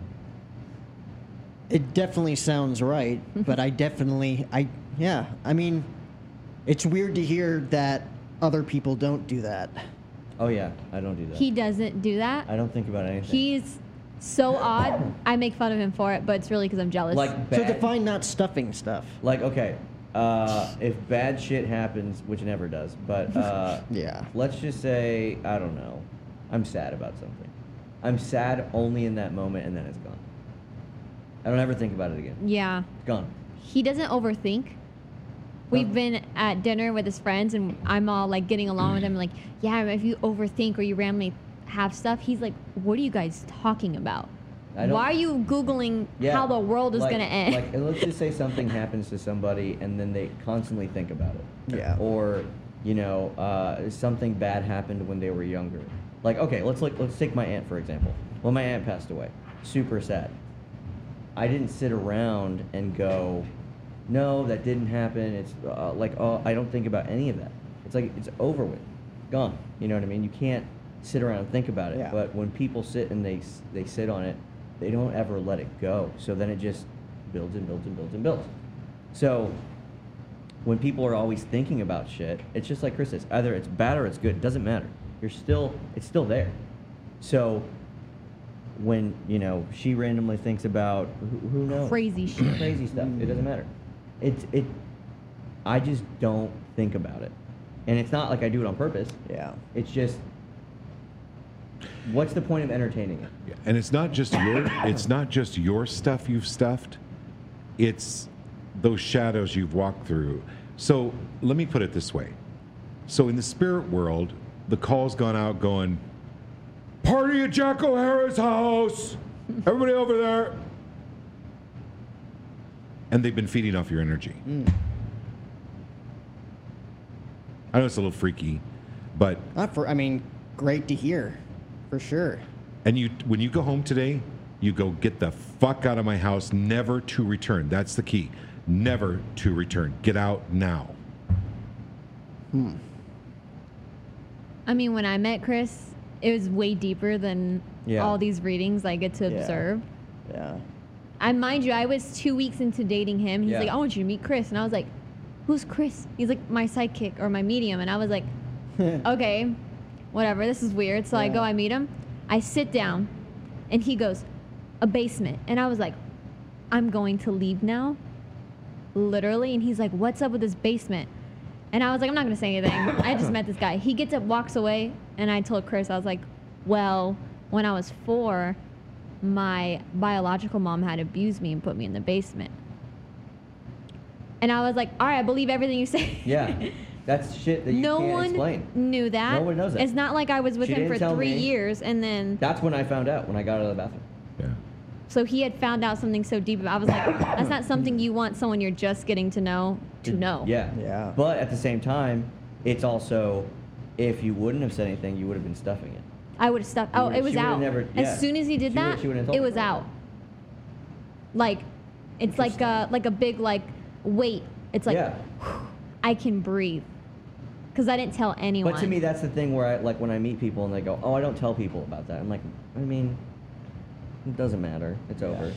It definitely sounds right, but I definitely, I, yeah, I mean, it's weird to hear that other people don't do that. Oh yeah, I don't do that. He doesn't do that. I don't think about anything. He's so odd. I make fun of him for it, but it's really because I'm jealous. like So bad, define not stuffing stuff. like okay, uh, if bad shit happens, which it never does, but uh, Yeah. let's just say I don't know, I'm sad about something. I'm sad only in that moment, and then it's gone. I don't ever think about it again. yeah. It's gone. He doesn't overthink. We've been at dinner with his friends, and I'm all like getting along with him, like, yeah, if you overthink or you randomly have stuff, he's like, what are you guys talking about? I don't- Why are you Googling Yeah, how the world is like- going to end? Like, let's just say something happens to somebody, and then they constantly think about it. Yeah. Or, you know, uh, something bad happened when they were younger. Like, okay, let's like let's take my aunt for example. When my aunt passed away, super sad. I didn't sit around and go, no, that didn't happen. It's uh, like, oh, I don't think about any of that. It's like it's over with, gone. You know what I mean? You can't sit around and think about it. Yeah. But when people sit and they s- they sit on it, they don't ever let it go. So then it just builds and builds and builds and builds. So when people are always thinking about shit, it's just like Chris says, either it's bad or it's good. It doesn't matter. You're still, it's still there. So when, you know, she randomly thinks about, who, who knows? Crazy shit. Crazy stuff. It doesn't matter. It's it. I just don't think about it, and it's not like I do it on purpose. Yeah. It's just, what's the point of entertaining it? Yeah, and it's not just your it's not just your stuff you've stuffed. It's those shadows you've walked through. So let me put it this way. So in the spirit world, the call's gone out going, party at Jack O'Hara's house. Everybody over there. And they've been feeding off your energy. Mm. I know it's a little freaky, but Not for. I mean, great to hear, for sure. and you when you go home today, you go get the fuck out of my house, never to return. That's the key. Never to return. Get out now. Hmm. I mean, when I met Chris, it was way deeper than Yeah. all these readings I get to Yeah. observe. Yeah. I mind you, I was two weeks into dating him. He's Yeah. like, I want you to meet Chris. And I was like, who's Chris? He's like, my sidekick or my medium. And I was like, okay, whatever. This is weird. So I Yeah. go, I meet him. I sit down. And he goes, a basement. And I was like, I'm going to leave now. Literally. And he's like, what's up with this basement? And I was like, I'm not going to say anything. I just met this guy. He gets up, walks away. And I told Chris, I was like, well, when I was four, my biological mom had abused me and put me in the basement. And I was like, all right, I believe everything you say. Yeah, that's shit that you no can't one explain. knew that. No one knows that. It's not like I was with She him didn't for tell three me. years and then That's when I found out, when I got out of the bathroom. Yeah. so he had found out something so deep. I was like, that's not something you want someone you're just getting to know to know. Yeah. Yeah. But at the same time, it's also, if you wouldn't have said anything, you would have been stuffing it. I would have stuffed. You Oh, would've- it was she would've out. never- yeah. As soon as he did She would've- that, she wouldn't have told it me. was out. Like, it's like a like a big like weight. It's like Yeah. I can breathe because I didn't tell anyone. But to me, that's the thing where I, like, when I meet people and they go, oh, I don't tell people about that. I'm like, I mean, it doesn't matter. It's over.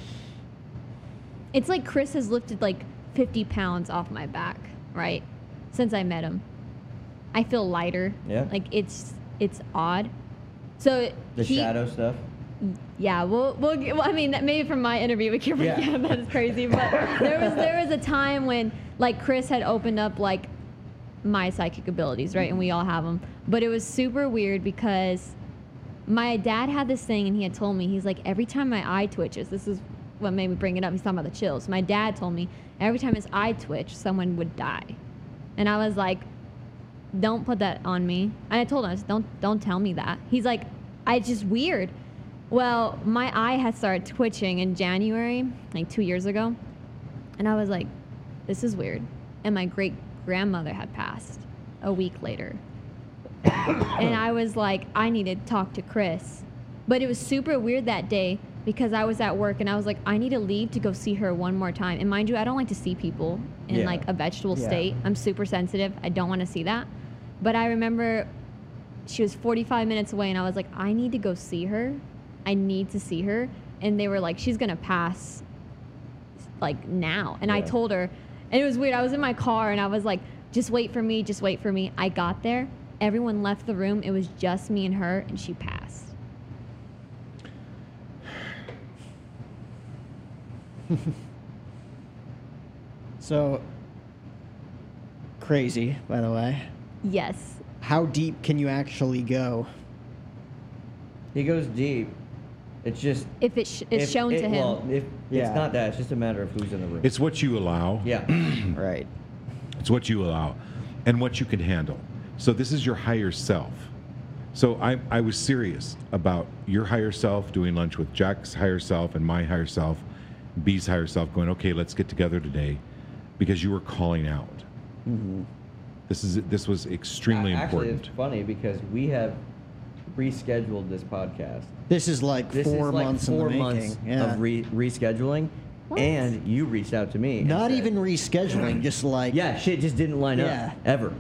It's like Chris has lifted like fifty pounds off my back, right? Since I met him. I feel lighter. Yeah. Like it's it's odd. So The he, shadow stuff. Yeah, we'll, we'll, get- well, I mean, that maybe from my interview we can Yeah. yeah. that is crazy. But there was there was a time when like Chris had opened up like my psychic abilities, right? And we all have them. But it was super weird because my dad had this thing and he had told me, he's like, every time my eye twitches, this is what made me bring it up. He's talking about the chills. My dad told me every time his eye twitched, someone would die. And I was like, don't put that on me. And I told him, I said, don't, don't tell me that. He's like, I, it's just weird. Well, my eye had started twitching in January, like two years ago. And I was like, this is weird. And my great grandmother had passed a week later. And I was like, I need to talk to Chris. But it was super weird that day because I was at work and I was like, I need to leave to go see her one more time. And mind you, I don't like to see people in Yeah. like a vegetable Yeah. state. I'm super sensitive. I don't want to see that. But I remember she was forty-five minutes away and I was like, I need to go see her. I need to see her. And they were like, she's going to pass like now. And I Yeah. told her, and it was weird. I was in my car and I was like, just wait for me, just wait for me. I got there. Everyone left the room. It was just me and her, and she passed. So crazy, by the way. Yes. How deep can you actually go? He goes deep. It's just. If it sh- it's if shown it- to him. Well, if Yeah. it's not that, it's just a matter of who's in the room. It's what you allow. yeah. Right. It's what you allow and what you can handle. So this is your higher self. So I, I was serious about your higher self doing lunch with Jack's higher self and my higher self, B's higher self, going, okay, let's get together today because you were calling out. Mm-hmm. This is this was extremely Actually, important. it's funny because we have rescheduled this podcast. This is like This four is like months four in the months making. Yeah. of re- rescheduling, What? and you reached out to me. and Not said- even rescheduling, just like Yeah, shit just didn't line Yeah. up ever.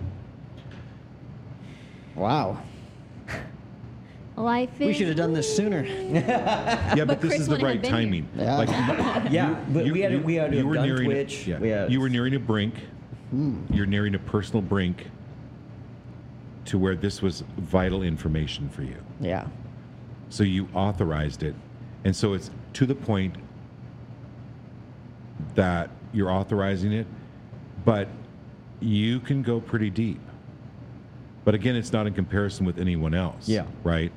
wow. Life is. We should have done this sooner. Yeah, but, But this Chris is the wouldn't have right been here. timing. Yeah. Like, Yeah, but you- we had to, you- we had to you have were done nearing a- Twitch. yeah, we had, you were nearing a brink. Hmm. You're nearing a personal brink to where this was vital information for you. Yeah. So you authorized it. And so it's to the point that you're authorizing it but you can go pretty deep. But again, it's not in comparison with anyone else. Yeah. Right?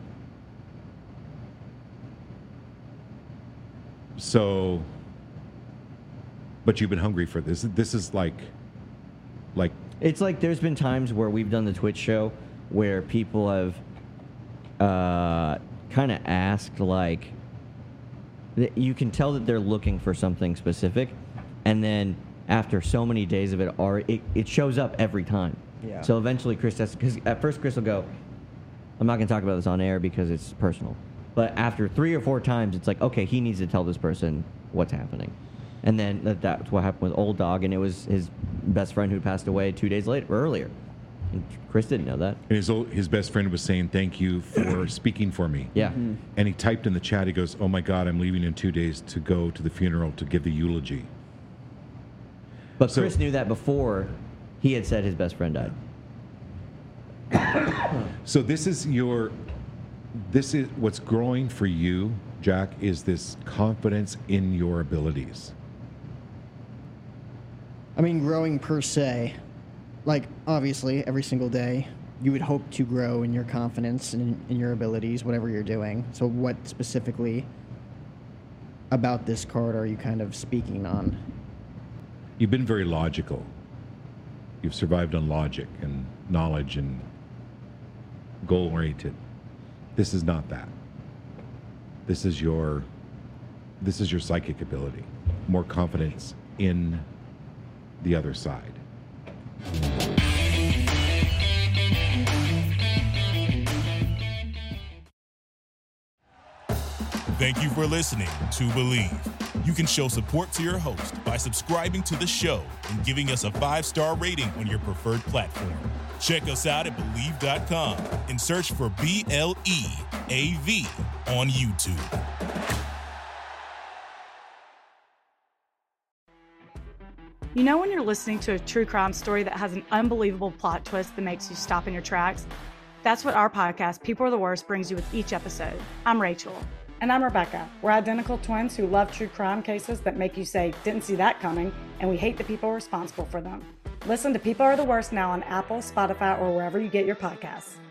So, but you've been hungry for this. This is like, like, It's like there's been times where we've done the Twitch show where people have uh, kind of asked, like, th- you can tell that they're looking for something specific, and then after so many days of it, already, it, it shows up every time. Yeah. So eventually Chris has, because at first Chris will go, I'm not going to talk about this on air because it's personal. But after three or four times, it's like, okay, he needs to tell this person what's happening. And then that, that's what happened with Old Dog, and it was his best friend who passed away two days later, earlier. And Chris didn't know that. and his old, his best friend was saying, thank you for speaking for me. Yeah. And he typed in the chat, he goes, oh my God, I'm leaving in two days to go to the funeral to give the eulogy. But So- Chris knew that before he had said his best friend died. So this is your, this is what's growing for you, Jack, is this confidence in your abilities. I mean, growing per se, like, obviously, every single day, you would hope to grow in your confidence and in, in your abilities, whatever you're doing. So what specifically about this card are you kind of speaking on? You've been very logical. You've survived on logic and knowledge and goal-oriented. This is not that. This is your, this is your psychic ability. More confidence in the other side. Thank you for listening to Believe. You can show support to your host by subscribing to the show and giving us a five-star rating on your preferred platform. Check us out at Believe dot com and search for B L E A V on YouTube. You know when you're listening to a true crime story that has an unbelievable plot twist that makes you stop in your tracks? That's what our podcast, People Are the Worst, brings you with each episode. I'm Rachel. And I'm Rebecca. We're identical twins who love true crime cases that make you say, didn't see that coming, and we hate the people responsible for them. Listen to People Are the Worst now on Apple, Spotify, or wherever you get your podcasts.